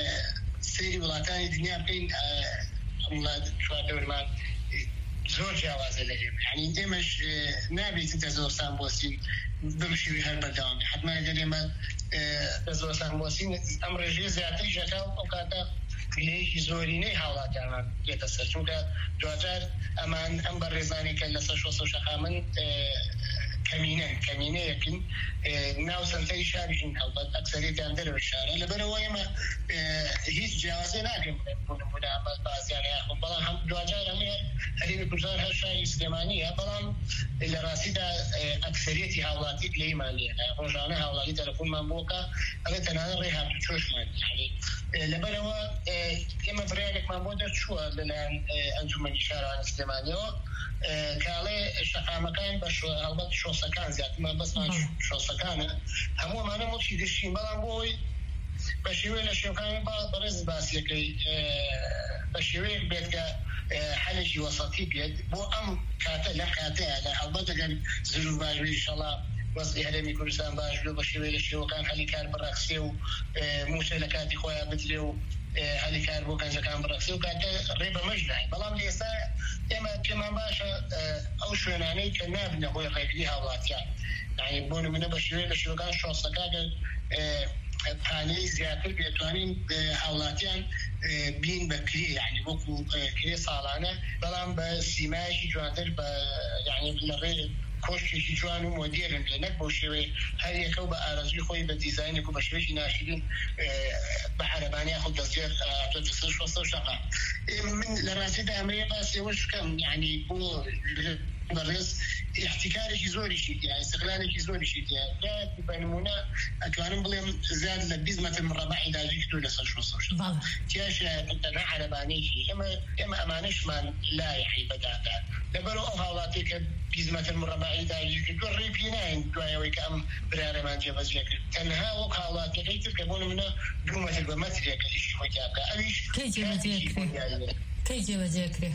سەیری وڵاتانی دنیا بکەین وڵات چواردەورمان زور جوازه لهم يعني دمش نبي تزورسان بوسين بمشي هالبدام حتى ما يدري ما تزورسان بوسين أمر جزء تيجي أو كذا ليه زوريني حالات يعني يتسجل كجوار أمان أم برزاني كلا سشوا سوشا خامن كمينة كمينة يمكن ناو سنتي شارجين أو أكثرية عندنا الشارع لبروا ما هيج جوازه ناقم بنا عمل بعض يعني هم بلان هم جوار هم هذين كجار هالشيء استمانية بلان اللي راسيدا أكثرية حالاتي ليه مالية رجعنا حالاتي تلفون منبوكا هذا تناظر ريحة تشوش مال يعني لبروا كما فريقك منبوكا شو لأن أنتم من الشارع الاستمانية كالي الشقا مكان بش البته شو سكان زيادة ما بس ما شو سكانه همو ما أنا مش يدشين بلان بوي بشوي لشيء كان برز باسي كي بشوي بيت حلشي وسطي بيت بو أم كاتا لا كاتا لا البته كان زلوا باجري إن شاء الله وصي هلمي كردستان باجلو بشوي لشيء كان حلي كان برقصي وموسى لكاتي خويا بتلو هلی کار بو کنجا کام برقصی و کات ریبه مجنای بلام لیسا اما كما باشا او شوێنانەی کە نابنە بۆی ڕێگری هاوڵاتیان یعنی بۆ نمونە بە شوێ لە شوێنەکان شۆسەکە پانەی زیاتر بێتوانین هاوڵاتیان بین بە کرێ یعنی وەکو کرێ ساڵانە بەڵام بە سیمایەکی جوانتر بە یعنی لە ڕێ کۆشتێکی جوان و مۆدێرن لێ نەک بۆ شێوەیە هەر یەکە و بە ئارەزوی خۆی بە دیزاینێک و بە شێوەیەکی ناشرین بە عەرەبانەیە خۆ دەستێت شەقا من لە ڕاستیدا ئەمەیە باسی ئەوەش بکەم یعنی بۆ بەڕێز احتیکارێکی زۆریشی تیا استقلالێکی زۆریشی تیا بە نمونە ئەتوانم بڵێم زیاد لە بیست مەتر مربعی داژی کردو لەسەر شەقا تیاشە تەنها عەرەبانەیەکی ئێمە ئێمە ئەمانەشمان لایحی بەدادا لەبەرەوە ئەو هاوڵاتێک کە بیست مەتر مربعی داژی کردو ڕێی پێ ناین دوایەوەی کە ئەم برارەمان جێبەجێ کرد تەنها وەک هاوڵاتەکەی تر کە بۆ نمونە دوو مەتر بە مەترێکە ئیشی خۆی تیا بکە ئەویش کەی جێبەجێ کرێ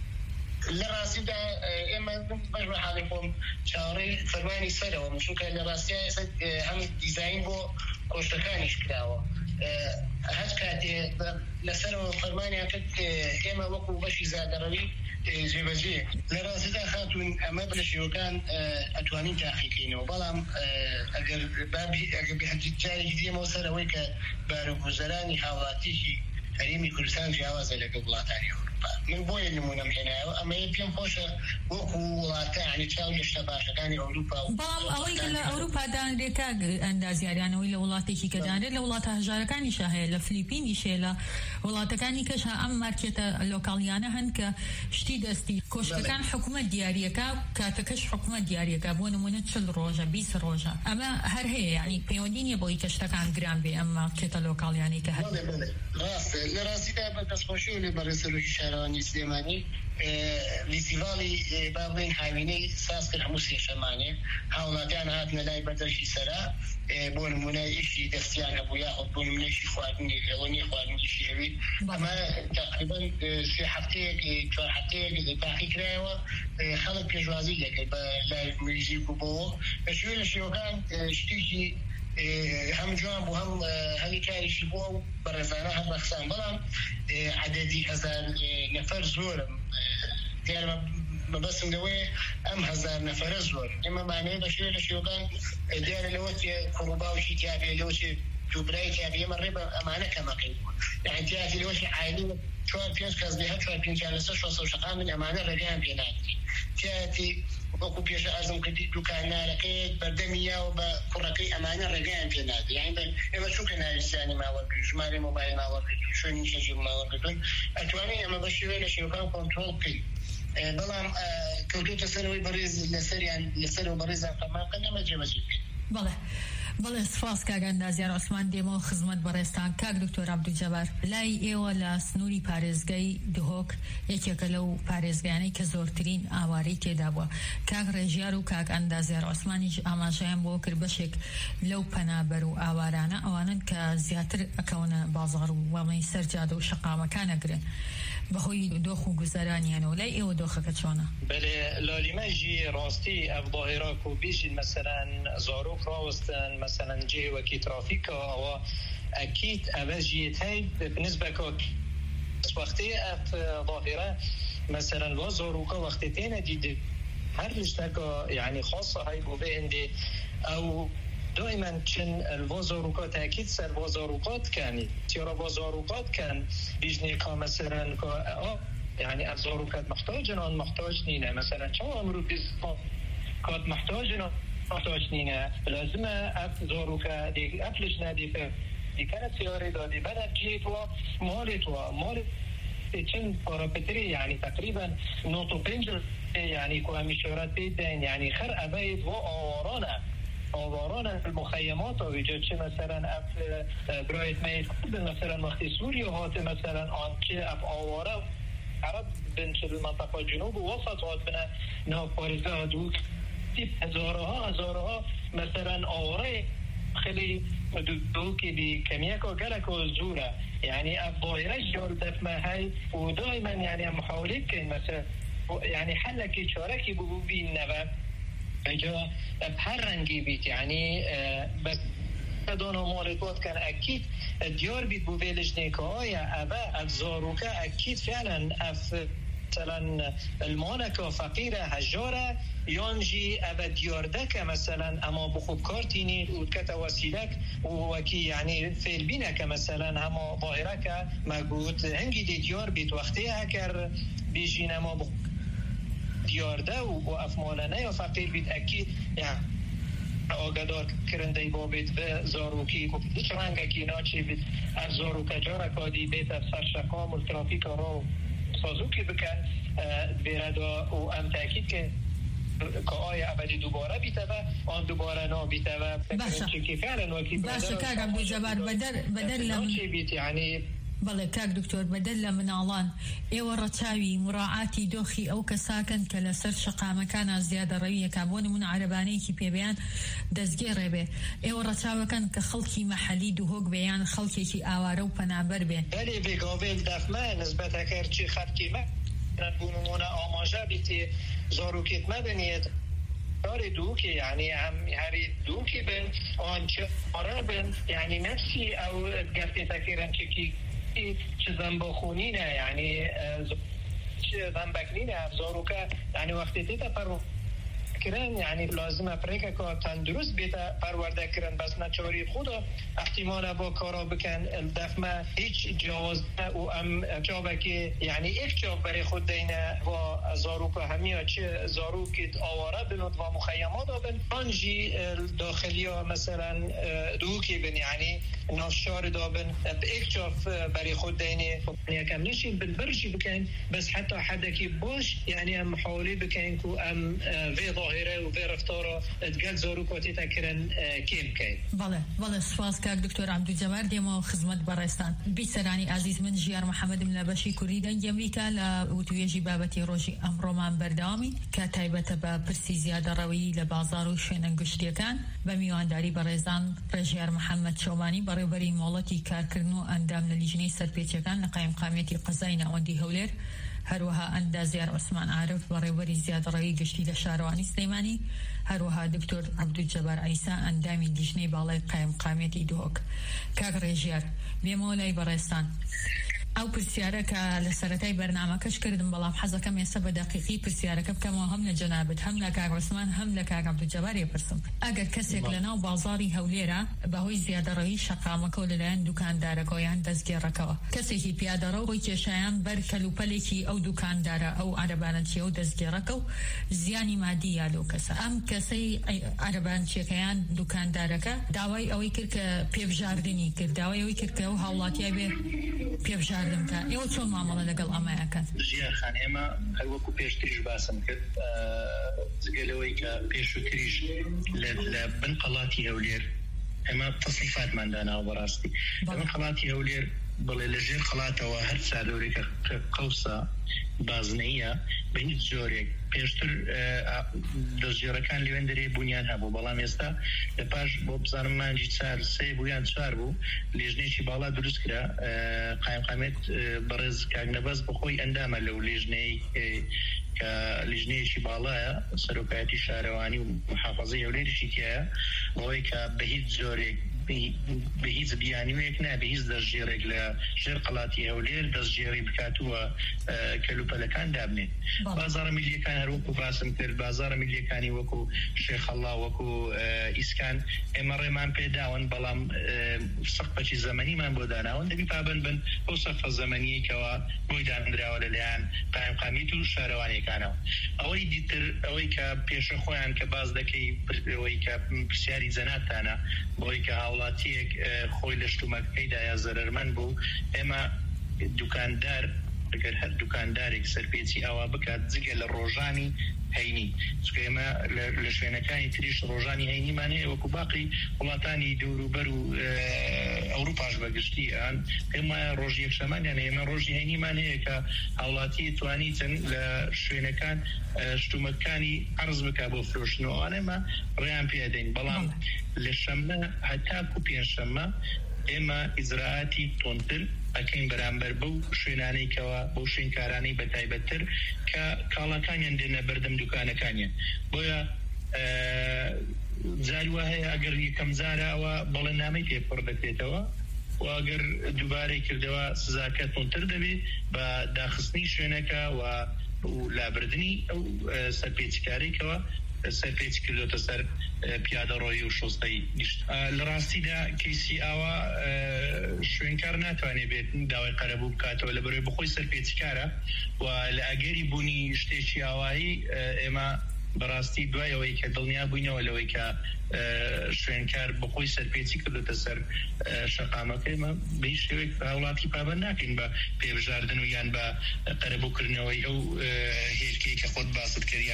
لە ڕاستیدا ئێمە بەش بە حاڵی خۆم چاوەڕێی فەرمانی سەرەوە چونکە لە ڕاستیە هەم دیزاین بۆ کۆشتەکانیش کراوە هەست کاتێ لەسەرەوە فەرمانیان کرد ئێمە وەکو بەشی زادەڕەوی جێبەجێ لە ڕاستیدا خاتون ئەمە لە شێوەکان ئەتوانین تاقیکەینەوە بەڵام ئەگەر ئەگەر جارێکی دێمەوە سەرەوەی کە بارەگوزەرانی هاوڵاتیی هەرێمی کوردستان جیاوازە لەگەڵ وڵاتانی ئەوروپا من بۆیە نمونەم هێنایەوە ئەمەیە پێم خۆشە وەکو وڵاتە یعنی چاو هێشتا باشەکانی ئەوروپا بەڵام ئەوەی کە لە ئەوروپا دانرێتە ئەندازیاریانەوەی لە وڵاتێکی کە دانرێت لە وڵاتە هەژارەکانیشە هەیە لە فلیپینیشە لە وڵاتەکانی کەشە ئەم مارکێتە لۆکاڵیانە هەن کە شتی دەستی کۆشتەکان حکوومەت دیاریەکە کاتەکەش حکوومەت دیاریەکە بۆ نمونە چل ڕۆژە بیست ڕۆژە ئەمە هەر هەیە یعنی پەیوەندی نییە بۆی کە شتەکان گران بێ ئەم مارکێتە لۆکاڵیانی کە هەیە لە ڕاستیدا بە دەستخۆشی و لێ بەڕێ سەرۆکی شارەوانی سلێمانی فیستیڤاڵی با بڵێن هاوینەی ساز کرد هەموو سێشەمانێ هاوڵاتیان هاتنە لای بەردەشی سەرا بۆ نمونە ئیشی دەستیان هەبوو یاخود بۆ نمونەیشی خواردنی ئەوەنی خواردنیشی هەوی ئەمە تقریبا سێ هەفتەیەک چوار هەفتەیەک تاقی کرایەوە خەڵک پێشوازی دەکرد بە لای موزیک و بۆ بە شوێ لە شێوەکان شتێکی هم جوان بو هم هەلی کاریشی بۆ و بەڕێزانە هەم بەخسان بەڵام عەدەدی هەزار نەفەر زۆرم دیارمە مەبەستم لەوەیە ئەم هەزار نەفەرە زۆر ئێمە مانەیە بە شوێ لە شێوەکان دیارە لەوە کوڕوباوشی تیابێ لەوە دووبرای تیابێ ئێمە ڕێ بە ئەمانە کەمەکەی یعنی تیاتی لەوەشی عایلی چوار پێنج کەس بێ هەر چوار پێنجیان لەسەر شەسە و شەقا من ئەمانە ڕێگەیان پێ ناکرێ تیاتی وەکو پێشە ئازم کردی دوکانارەکەی بەردەمیاوە بە کوڕەکەی ئەمانە ڕێگەیان پێ نادرێ یعنی ئێمە چونکە ناویستیانی ماوەگرت ژمارەی مۆبایل ماوەگرت شوێنی شەژی ماوەگرتن ئەتوانین ئەمە بە شێوەیە لە شێوەکان کۆنتڕۆڵ بکەین بەڵام کەوتوتە سەرەوەی بەڕێز لەسەریان لەسەرەوە بەڕێزان فەرمانکە نەمە جێبەجێ بکەین بەڵێ بەڵێ سپاس کاک ئەندازیار عوسمان دێمەوە خزمەت بەڕێستان کاک دکتۆر عەبدولجەبار لای ئێوە لە سنووری پارێزگای دهۆک یەکێکە لەو پارێزگایانەی کە زۆرترین ئاوارەی تێدا بووە کاک ڕێژیار و کاک ئەندازیار عوسمانیش ئاماژەیان بۆ کرد بەشێک لەو پەنابەر و ئاوارانە ئەوانن کە زیاتر ئەکەونە بازاڕ و وەڵی سەرجادە و شەقامەکانەگرن بەهۆی دۆخ و گوزەرانیانەوە لای ئێوە دۆخەکە چۆنە؟ بەێ لالیمەژی ڕاستی ئەف ظاهرە و بیژین مەسەرەن زارۆک ڕاوەستن مەسەرەن جێ وەکی ترافیکەوە ئەکید ئەڤەژیت هەی بنسبەکە وەختی ئەف ظاهرە مەسەرەن وە زارۆکە وەختی تێنە دیدی هەر لشتەکە یعنی خاصە هەی بۆ بێندێ ئەو دائما چن الوزارات تأكيد سر وزارات كان ترى وزارات كان بيجني كمثلا يعني الوزارات محتاجين أن محتاج نينا مثلا شو أمر بيسقط كات محتاجين محتاج نينا لازم الوزارات دي أفلش نادي في دي كانت سيارة دادي بدأ جيت و مالت و مالت چند پارامتری يعني تقريبا نوتو بنجر يعني كواميشورات بيدين يعني خر أبيت و آوارانه آواران المخیمات ویجاد چه مثلا اف برایت مید مثلا وقتی سوریا هات مثلا آنچه اف آواره عرب بنت المنطقه جنوب و وسط هات بنا نه پارزگاه دوک تیپ هزارها هزارها مثلا آواره خیلی دوکی بی کمیک و گلک و زوره يعني اف ظاهره جار دفمه هاي و دائما يعني محاوله کن مثلا يعني حلکی چارکی بو بین نوه اینجا هر رنگی بیت یعنی بس دون مالکات كان اكيد ديار بيت بوفيلج نيكايا ابا ابزاروكا اكيد فعلا اف مثلا المالكه فقيره هجاره ينجي ابا ديار دك مثلا اما بخوب كارتيني وكتا وسيلك وكي يعني في البينك مثلا اما ظاهرك موجود هنجي دي ديار بيت وقتها كر بيجينا ما بخ دیارده و افمالانه یا فقیر بید اکی یعنی آگدار کرنده با بیت به زاروکی هیچ رنگ اکی ناچی بید از زاروک جارا کادی بیت از سرشقام و ترافیک را سازوکی بکن بیردا و ام تاکید که که آیا اولی دوباره بیته و آن دوباره نا بیته و فکرین چی فعلا وکی باشه کاک عبدالجبار بدر بدر لم یعنی بله کاک دکتۆر بەدەر لە مناڵان ئێوە ڕەچاوی مراعاتی دۆخی ئەو کەساکەن کە لەسەر شەقامەکانە زیادەڕەویەکە بۆ نمونە عەرەبانەیەکی پێبیان دەستگێڕێ بێ ئێوە ڕەچاوەکەن کە خەڵکی مەحەلی دووهۆک بێیان خەڵکێکی ئاوارە و پەنابەر بێ بەێ بێگاوێن دەفمە نسبەتەکەر چی خەڵکی مە بونمونە ئاماژە بیتی زاروکێت مەبنێت داری دوكي يعني هم هاري دوكي بن آن چه آره بن يعني نفسي او قفت تكيرن چكي چه زنباخونینه يعني چه زنبکنینه افزاروکه يعني وقتی تیتا پرو کرن يعني لازم افریقا که تندرست بیتا پرورده کرن بس نچاری خدا احتمال با کارا بکن دفمه هیچ جواز و ام جابه که يعني یک جاب برای خود دینه و زاروکا همیا چه زاروکت آواره بنود و مخیمات بن آنجی داخلی ها مثلا دوکی بن يعني نافشار دابن یک جاب برای خود دینه یکم نشین بن برشی بکن بس حتی حدکی باش يعني ام حالی بکن که ام وی ظاهره و وی رفتارا ادگل زاروکاتی تکرن کم کن بله بله سپاس کاک دکتۆر عەبدولجەبار دێمەوە خزمەت بەڕێستان بیسەرانی عزیز من ژیار محەممەدم لە بەشی کوردی دەنگی ئەمریکا لە وتوێژی بابەتی ڕۆژی ئەمڕۆمان بەردەوامی کە تایبەتە بە پرسی زیادەڕەوی لە بازار و شوێنە گشتیەکان بە میوانداری بەڕێزان ڕێژیار محەممەد شۆمانی بەڕێوەبەری مۆڵەتی کارکردن و ئەندام لە لیژنەی سەرپێچەکان لە قایمقامێتی قەزای ناوەندی هەولێر هەروەها ئەندازیار عوسمان عارف بەڕێوەبەری زیادەڕەوی گشتی لە شارەوانی سلەیمانی هەروەها دکتۆر عەبدولجەبار عیسا ئەندامی لیژنەی باڵای قایمقامێتی دۆک کاک ڕێژیار بێمەوە لای بەڕێستان ئەو پرسیارە کە لە سەرەتای بەرنامەکەش کردم بەڵام حەزەکەم ئێستا بە دەقیقی پرسیارەکە بکەمەوە هەم لە جەنابەت هەم لە کاک عوسمان هەم لە کاک عەبدولجەبار پرسم ئەگەر کەسێک لەناو بازاڕی هەولێرە بەهۆی زیادەڕەوی شەقامەکە و لەلایەن دوکاندارەکە یان دەستگێڕەکەوە کەسێکی پیادەڕە و خۆی کێشایان بەر کەلوپەلێکی ئەو دوکاندارە ئەو عەرەبانەچیە و دەستگێڕەکە و زیانی مادی یا لەو کەسە ئەم کەسەی عەرەبانچیەکەیان دوکاندارەکە داوای ئەوەی کرد کە پێبژاردنی کرد داوای ئەوەی کرد کە ئەو هاوڵاتیە بێ پێبژاردن کە ئێوە چۆن مامەڵە لەگەڵ ئەمایەکەن ژیان خان ئێمە هەروەکو پێشتریش باسم کرد جگەلەوەی کە پێشووتریش لە بن قەڵاتی هەولێر ئێمە تەصنیفاتمانداناوە بەڕاستی بن قەڵاتی هەولێر بڵێ لەژێر قەڵاتەوە هەر چادەورێکە قەوسە بازنەیە بە هیچ جۆرێک پێشتر دەستگێڕەکان لەوێن دەرێ بوونیان هەبوو بەڵام ئێستا لە پاش بۆ بزانم مانجی چار سێ بوویان چوار بوو لێژنێکی باڵا دروست کرا قایمقامێت بەڕێز کاکنەبەز بەخۆی ئەندامە لەو لێژنەی کە لیژنەیەکی باڵایە سەرۆکایەتی شارەوانی و محافەزەی هەولێریشی تایە بەوەی کە بە هیچ جۆرێک بە هیچ بیانوەیەک نا بە هیچ دەستگێڕێک لە ژێر قەڵاتی هەولێر دەستگێڕی بکاتووە کەلوپەلەکان دابنێت بازاڕە میلیەکان هەروەکو باسم کرد بازاڕە میلیەکانی وەکو شێخەڵڵا وەکو ئیسکان ئێمە ڕێمان پێداون بەڵام سەقفەی زەمەنیمان بۆ داناون دەبی پابند بن بۆ سەقفە زەمەنیەکەوە بۆی دانراوە لەلایەن قایمقامیت و شارەوانیەکانەوە ئەوەی دیتر ئەوەی کە پێشە خۆیان کە باز دەکەی ئەوەی کە پرسیاری جەنابتانە بۆی کە هاوڵاتیەک خۆی لە شتومەکەیدا یا زەرەرمەند بوو ئێمە دوکاندار ئەگەر هەر دوکاندارێک سەرپێچی ئەوە بکات جگە لە ڕۆژانی هەینی چکە ئێمە لە شوێنەکانی تریش ڕۆژانی هەینیمان هەیە وەکو باقی وڵاتانی دووروبەر و ئەوروپاش بەگشتی ئەن ئێمە ڕۆژ یەکشەمانیان ئێمە ڕۆژی هەینیمان هەیە کە هاوڵاتی توانیتن لە شوێنەکان شتومەکانی عەرز بکات بۆ فرۆشتنەوە ئێمە ڕێیان پێدەین بەڵام لە شەممە هەتاکو پێنجشەممە ئێمە ئیجراعاتی تۆنتر ئەکەین بەرامبەر بەو شوێنانەیەکەوە بەو شوێنکارانەی بەتایبەتتر کە کاڵەکانیان دێنە بەردەم دوکانەکانیان بۆیە جاری وا هەیە ئەگەر یەکەم جارەوە بەڵێنامەی پێپڕ دەکرێتەوە و ئەگەر دووبارەی کردەوە سزاکە تۆنتر دەبێت بە داخستنی شوێنەکە و لابردنی ئەو سەرپێچکارێکەوە سەرپێچ کردوتە سەر پیادەڕۆیی و شۆستەی نیشت لە ڕاستیدا کەیسی ئاوا شوێنکار ناتوانێت بێت داوای قەرەبوو بکاتەوە لە بەرەوەی بخۆی سەرپێچکارە و لە ئەگەری بوونی شتێکی ئاوایی ئێمە بەڕاستی دوایەوەی کە دڵنیا بووینەوە لەوەی کە شوێنکار بخۆی سەرپێچی کردوتە سەر شەقامەکەی ئێمە بەهیچ شێوەیەک وڵاتی پابەند ناکەین بە پێبژاردن و یان بە قەرەبووکردنەوەی ئەو هێلکەی کە خۆت باست کردیا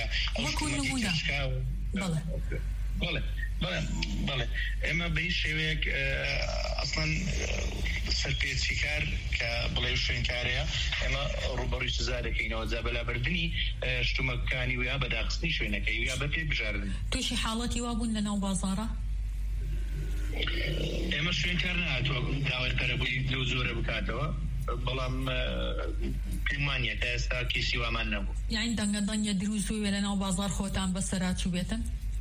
بەڵێ بەڵێ بەڵێ ئێمە بەهیچ شێوەیەک ئەسڵەن سەرپێچیکار کە بڵێ شوێنکارەیە ئێمە ڕوبەڕووی سزا دەکەینەوە جا بەلابەردنی شتومەکانی ویا بەداخستنی شوێنەکەی ویا بە پێبژاردن. تووشی حاڵەتی وا بوون لەناو بازاڕە؟ ئێمە شوێنکار نهاتووە داوای قەرەبووی لەو زۆرە بکاتەوە بەڵام پێمانیە تا ئێستا کێسی وامان نەبوو. یعنی دەنگە دەنگە دروستوێ لەناو بازاڕ خۆتان بەسەراچوو بێتن؟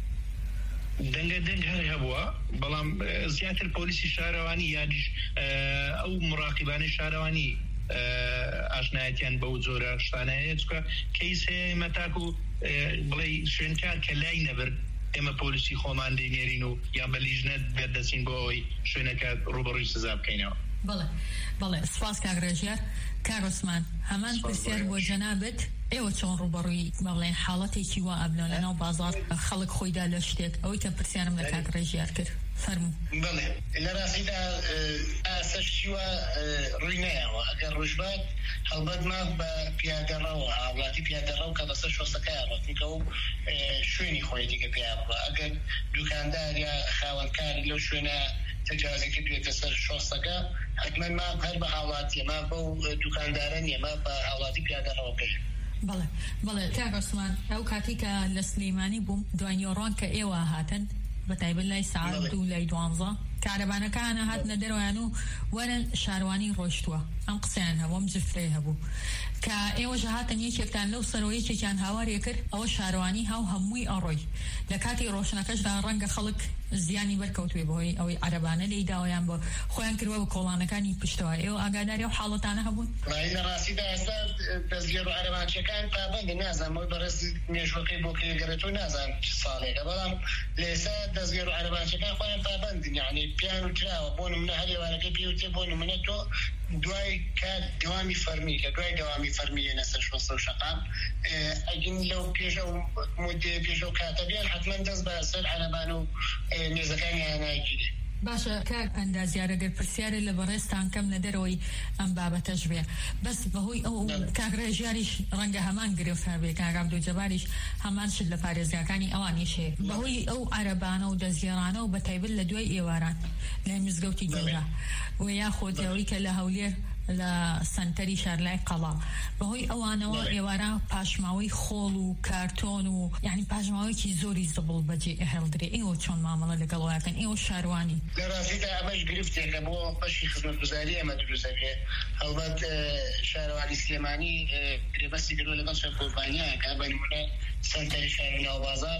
دەنگە دەنگ هەر هەبووە بەڵام زیاتر پۆلیسی شارەوانی یادیش ئەو مراقیبانی شارەوانی ئاشنایەتیان بەو جۆرە شتانەیە چکە کەیس هەیە ئێمە تاکو بڵێ شوێنکار کە لای نەبرد ئێمە پۆلیسی خۆمان دەینێرین و یان بە لیژنە بێدەچین بۆ ئەوەی شوێنەکە ڕوبەڕووی سزا بکەینەوە. بەڵێ بەڵێ سپاس کاک ڕێژیار. کاک عوسمان هەمان پرسیار بۆ جەنابەت ئێوە چۆن ڕوبەڕووی بەڵێن حاڵەتێکی وا ئەبنەوە لەناو بازاڕ خەڵک خۆیدا لە شتێک ئەوەی کە پرسیارم لە کاک ڕێژیار کرد فەرموو. بڵێ لە ڕاستیدا ئاسەشیوە ڕووی نایەوە ئەگەر ڕژبات هەڵبەت ماف بە پیادەڕەوە وڵاتی پیادەڕەو کە بەسەر شۆستەکەی ڕۆتنیکە و شوێنی خۆی دیکە پیا بڕە ئەگەر دوکاندار یا خاوەنکاری لەو شوێنە تجاوزی کردوێتە سەر شۆستەکە حتمما ما هەر بە هاوڵاتیە ما بەو دوکاندارە نیە ما بە هاوڵاتی پیادەڕەوە بکەین. بەڵێ بەڵێ کاک عوسمان ئەو کاتی کە لە سلەیمانی بووم دوانیۆڕان کە ئێوە هاتن بەتایبەت لای سەعات دوو لای دوانزە کارەبانەکانە هاتنە دەرەوەیان و وەرن شاروانی ڕۆیشتووە ئەم قسەیان هەبوو ئەم جفرەی هەبوو کە ئێوەش هاتن یەکێکتان لەو سەرەوە یەکێکیان هاوارێ کرد ئەوە شاروانی هاو هەمووی ئەڕۆی لە کاتی ڕۆشنەکەشدا ڕەنگە خەڵک زیانی بەرکەوتوێ بەهۆی ئەوەی عەرەبانە لێی داوایان بۆ خۆیان کردووە بە کۆڵانەکانی پشتەوە ئێوە ئاگاداری ئەو حاڵەتانە هەبوون؟ لە ڕاستیدا ئێستا دەستگێر و عەرەبانچیەکان پابەندی نازانم ئەوەی بەڕێز مێژوەکەی بۆ کێگەرێتەوە نازانم چ ساڵێکە بەڵام لە ئێستا دەستگێر و عەرەبانچیەکان خۆیان پابەندین یعنی پیان و تراوە بۆ نمونە هەر ێوارەکەی پێوتێ بۆ نمونە تۆ دوای کات دەوامی فەرمی کە دوای دەوامی فەرمیە لەسەر شۆستە و شەقام ئەگین لەو پێشە و مودێ پێشە و کاتە بیان حتمما دەست بە سەر عەرەبان و مێزەکانیان ناگیرێ. باشە کاک ئەندازیارەگەر پرسیارە لە بەڕێستان کەم لە دەرەوەی ئەم بابەتەش بێ بەس بەهۆی ئەو کاک ڕێژیاریش ڕەنگە هەمان گرفتار بێ کاک عەبدولجەباریش هەمان شت لە پارێزگاکانی ئەوانیش هەیە بەهۆی ئەو عەرەبانە و دەستگێڕانە و بەتایبەت لە دوای ئێواران لە مزگەوتی گەورە و یاخۆت ئەوەی کە لە هەولێر لە سنتەری شارلای قەڵا بەهۆی ئەوانەوە ئێوارە پاشماوەی خۆڵ و کارتۆن و یعنی پاشماوەیەکی زۆری زبڵ بەجێ هەڵدرێ ئێوە چۆن مامەڵە لەگەڵەوەکەن ئێوە شاروانی لە ڕاستیدا ئەمەش گرفتێکە بۆ بەشی خزمەتگوزاری ئەمە دروستە بێ هەڵبەت شارەوانی سلێمانی گرێبەستی کردووە لەگەڵ چەند کۆمپانیایەکە بە نمونە سنتەری شاری ناوبازار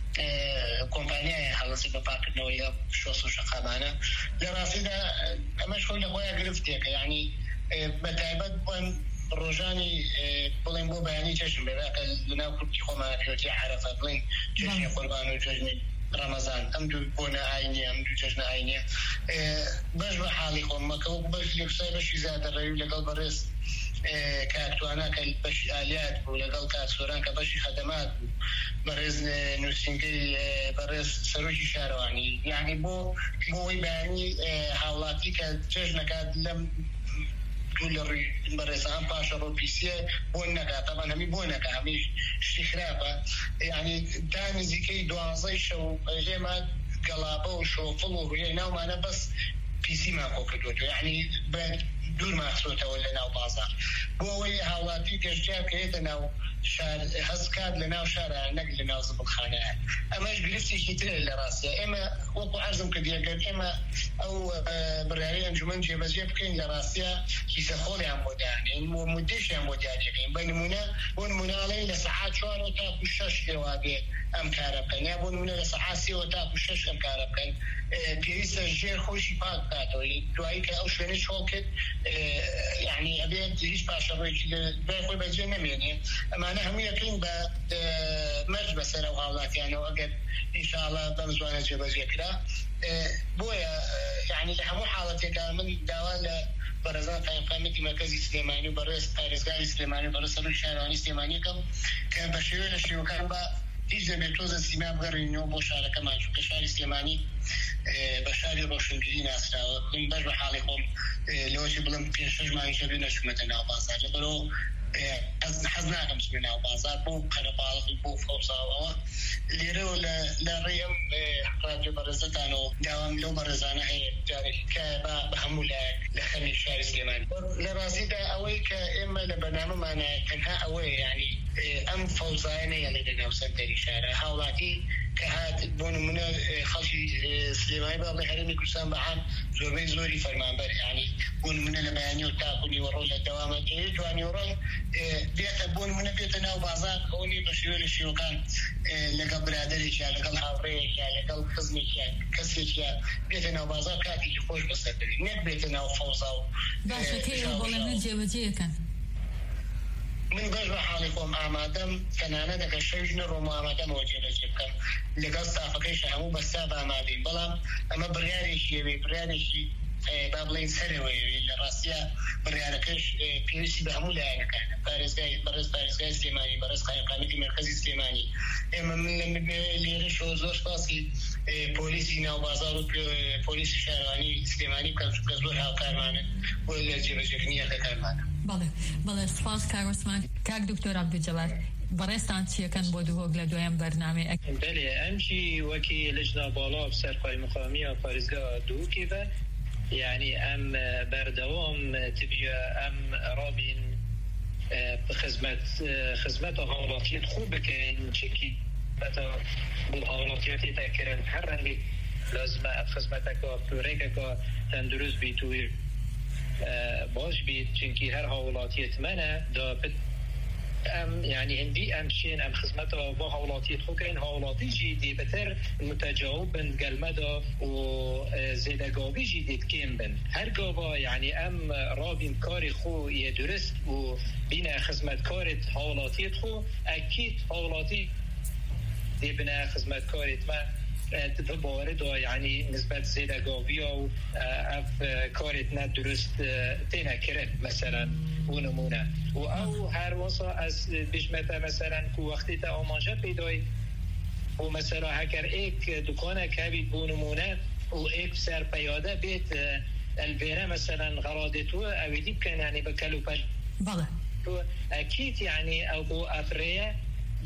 کۆمپانیایە هەڵەسی بە پاکردنەوەی شۆستە و شەقامانە لە ڕاستیدا ئەمەش خۆی لە خۆیان گرفتێکە یعنی بەتایبەت بۆن ڕۆژانی بڵێن بۆ بەیانی جەژن بێکە لەناو کورتی خۆمان پێوتی عەرەفە بڵێن جەژنی قوربان و جەژنی ڕەمەزان ئەم دوو بۆنە ئاینیە ئەم دوو جەژنە ئاینیە بەش بە حاڵی خۆمەکە و بەش لەکسای بەشی زیادەڕێوی لەگەڵ بەڕێز کاکتوانە کە بەشی ئالیات بوو لەگەڵ کاکسۆران کە بەشی خەدەمات بوو بەڕێز نووسینگەی بەڕێز سەرۆکی شارەوانی یعنی بۆ بۆی بەیانی هاوڵاتی کە جەژنەکات لەم دوو لە ڕووی بەڕێزان پاشە ڕۆپیسیە بۆ نەکات تەمان هەمی بۆ نەکە هەمی شتی خراپە یعنی تا نزیکەی دوانزەی شەو ئێمە گەڵابە و شۆفڵ و ڕوویەی ناومانە بەس پیسیمان خۆ کردوێتەوە یعنی دوور ماخسۆتەوە لە ناو بازار بۆ ئەوەی هاوڵاتی گەشتیار کە هێتە ناو هەستکات لە ناو شارە نەک لە ناو زبڵخانەیە ئەمەش گرفتێکی ترە لە ڕاستە ئێمە وەکو عەرزم کردیەگەر ئێمە ئەو بڕیارەی ئەنجومەن جێبەجێ بکەین لە ڕاستیە کیسە خۆڵیان بۆ دانێن و مودێشیان بۆ دیاریەکەین بە نمونە بۆ نموناڵەی لە سەعات چوارەوە تاکو شەش ئێوا بێ ئەم کارە بکەن یا بۆ نمونە لە سەعات سێوە تاکو شەش ئەم کارە بکەن پێویستە ژێر خۆشی پاک بکاتەوە دوایی کە ئەو شوێنەی چۆڵ کرد يعني أبيت هيش باشا بيجي بيقول بجينا مني أما أنا هم يكين بمرج بسر أو حالات يعني وأجد إن شاء الله بمزوانا جبا ذكرى بويا يعني لحمو حالتي كامل دواء برزان قائم قامتي مركزي سليماني وبرز بارزقالي سليماني وبرز سلوك شهراني سليماني كم كان بشيوه لشيوه كان با هیچ دەبێتۆزە سیما بگەڕێنەوە بۆ شارەکەمان چونکە شاری سلێمانی بە شاری ڕۆشنبیری ناسراوە من بەش بە حاڵی خۆم لەوەی بڵم پێ شەش مانگی بێ نەچوومەتە ناو بازار لەبەرەوە حەز ناکەم چبێ ناو بازار بۆ قەرەباڵغی بۆ فەوساوەوە لێرەوە لە ڕێم ڕادیۆ بەڕێزەتانەوە داوام لەو بەڕێزانە هەیە جارێکی کە بە هەموو لایەک لە خەمی شاری سلێمانی لە ڕاستیدا ئەوەی کە ئێمە لە بەرنامەمانە تەنها ئەوەیە یعنی ئەم فەوزایانە یعنی لەناو سەردەری شارە هاوڵاتی کە هات بۆ نمونە خەڵکی سلێمانی بەڵێ هەرێمی کوردستان بەعام زۆربەی زۆری فەرمانبەر یعنی بۆ نمونە لە بەیانی و تاکوونی وەڕۆ لە دەوامە جوانی وەڕۆ بێتە بۆ نمونە بێتە ناو بازار ئەوەی بە شێوە لە شێوەکان لەگەڵ برادەرێکیان لەگەڵ هاوڕێیەکیان لەگەڵ خزمێکیان کەسێکیان بێتە ناو بازار کاتێکی خۆش بەسەردەری نەک بێتە ناو فەوزا و باشە کەی بەڵێنە جێبەجێەکەن من بەش بە حاڵی خۆم ئامادەم تەنانە دەکە شەویش نەڕۆم ئامادەمەوە جێبەجێ بکەم لەگەڵ ستافەکەیش هەموو بەستا بەئامادەین بەڵام ئەمە بڕیارێکی ئەوێ بڕیارێکی با بڵێن سەرەوەی لە ڕاستیە بڕیارەکەش پێویستی بە هەموو لایەنەکانە پارێزگای بەڕێز پارێزگای سلێمانی بەڕێز قایمقامەتی مرکزی سلێمانی ئێمە من لێرەشەوە زۆر سپاسی پۆلیسی ناو بازار و پۆلیسی شارەوانی سلێمانی بکەم چونکە زۆر هاوکارمانە بۆ لە جێبەجێکردنی یەکەکانمانە بەڵێ بەڵێ سپاس کاک عوسمان کاک دکتۆر عەبدولجەبار بەڕێستان چیەکەن بۆ دووهۆک لە دوایەم بەرنامێ بەڵێ ئەمشی وەکی لجنە باڵا سەرقای مقامی و پارێزگا دووکی بە يعني أم بردوام تبي أم رابين بخدمة خدمة هاولاتيات خوب كان شكل متى بالهاولاتيات تذكرن حرني لازم خدمتك وبريكك تندرس بيتوي باش بيت شنكي هر هاولاتيات منا دا ام يعني هندي ام شين ام خدمته با هاولاتيات خو كاين هاولاتي جدي بتر متجاوب بن قلمدا وزيدگاوي جدي كيم بن هر قوا يعني ام رابين كاري خو يدرس و بين خدمت كارت هاولاتيات خو اكيد هاولاتي دي بنا خدمت كارت ما تبارد يعني نسبة زيدگاوي او اف كارت ندرست تينا كرت مثلا ونمونه و او هر واسه از بجمته مثلا که وقتی تا آمانجه پیدای و مثلا هکر ایک دکانه که بید بونمونه و ایک سر پیاده بیت البیره مثلا غرادتو اویدی بکن یعنی بکلو پش بله اکید یعنی او بو افریه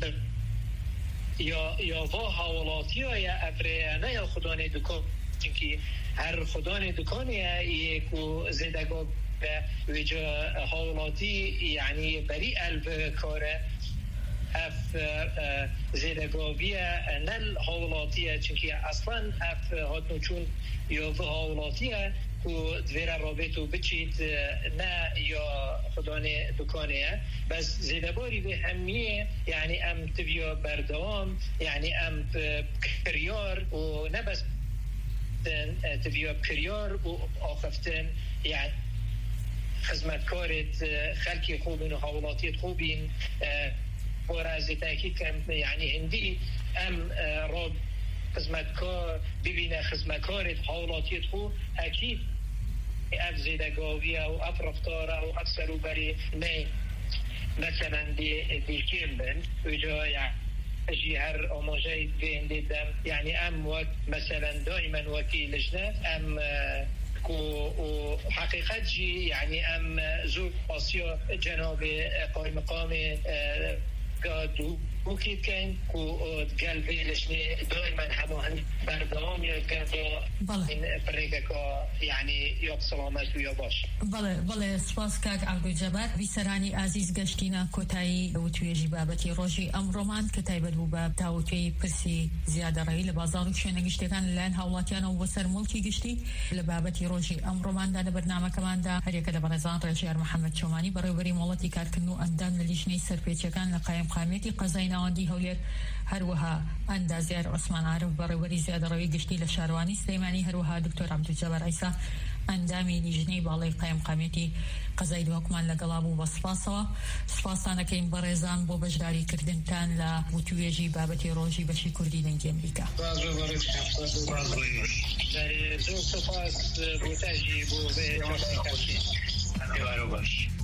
یا یا با حوالاتی ها یا افریه نه یا خدانه دکان چونکه هر خدانه دکانه یک و زیدگاه وجه حوالاتی يعني بريء الكارة اف زیدگاویه نل حوالاتیه چونکه اصلا اف هاتنو چون یا به حوالاتیه که دویر رابطو بچید نه یا خدانه دکانه بس زیدباری به همیه یعنی ام تبیا بردوام یعنی ام کریار و نه بس تبیا کریار و آخفتن یعنی خدمتکارت خلکی خوبین و حوالاتیت خوبین ورازی تاکید کم یعنی هندی ام راب خدمتکار ببینه خدمتکارت حوالاتیت خوب اکید اف زیدگاویه و اف رفتاره و اف سروبری نه مثلا دی دیکیم بن وجا یعنی جی هر آماجه بینده دم یعنی ام وقت مثلا دائما وکی لجنه ام وحقيقة جي يعني أم زوج آسيا جناب قائم مقام قادو وكيد كان كو قلبي لشني دائما هماهن بردام يكادو من فريقك يعني يوب سلامت ويا باش بله بله سپاس کاک عەبدولجەبار بیسەرانی عزیز گەشتینە کۆتایی وتوێژی بابەتی ڕۆژی ئەمڕۆمان کە تایبەت بوو بە تاوتوێی پرسی زیادەڕەوی لە بازاڕ و شوێنە گشتەکان لەلایەن هاوڵاتیانەوە بۆ سەر موڵکی گشتی لە بابەتی ڕۆژی ئەمڕۆماندا لە بەرنامەکەماندا هەرێکە لە بەڕێزان ڕێژیار محەممەد چۆمانی بەڕێوەبەری مۆڵەتی کارکردن و ئەندام لە لیژنەی سەرپێچەکان لە قایمقامێتی قەزای ناوەندی هەولێر هەروەها ئەندازیار عوسمان عارف بەڕێوەبەری زیادەڕەوی گشتی لە شارەوانی سلێمانی هەروەها دکتۆر عەبدولجەبار عیسا ئەندامی لیژنەی باڵای قایمقامێتی قەزای دووەکمان لەگەڵا بوو بە سپاسەوە. سپاسانەکەین بەڕێزان بۆ بەشداریکردنتان لە وتوێژی بابەتی ڕۆژی بەشی کوردی دەنگی ئەمریکا. زۆر سپاس بۆ تاژی بۆ بێ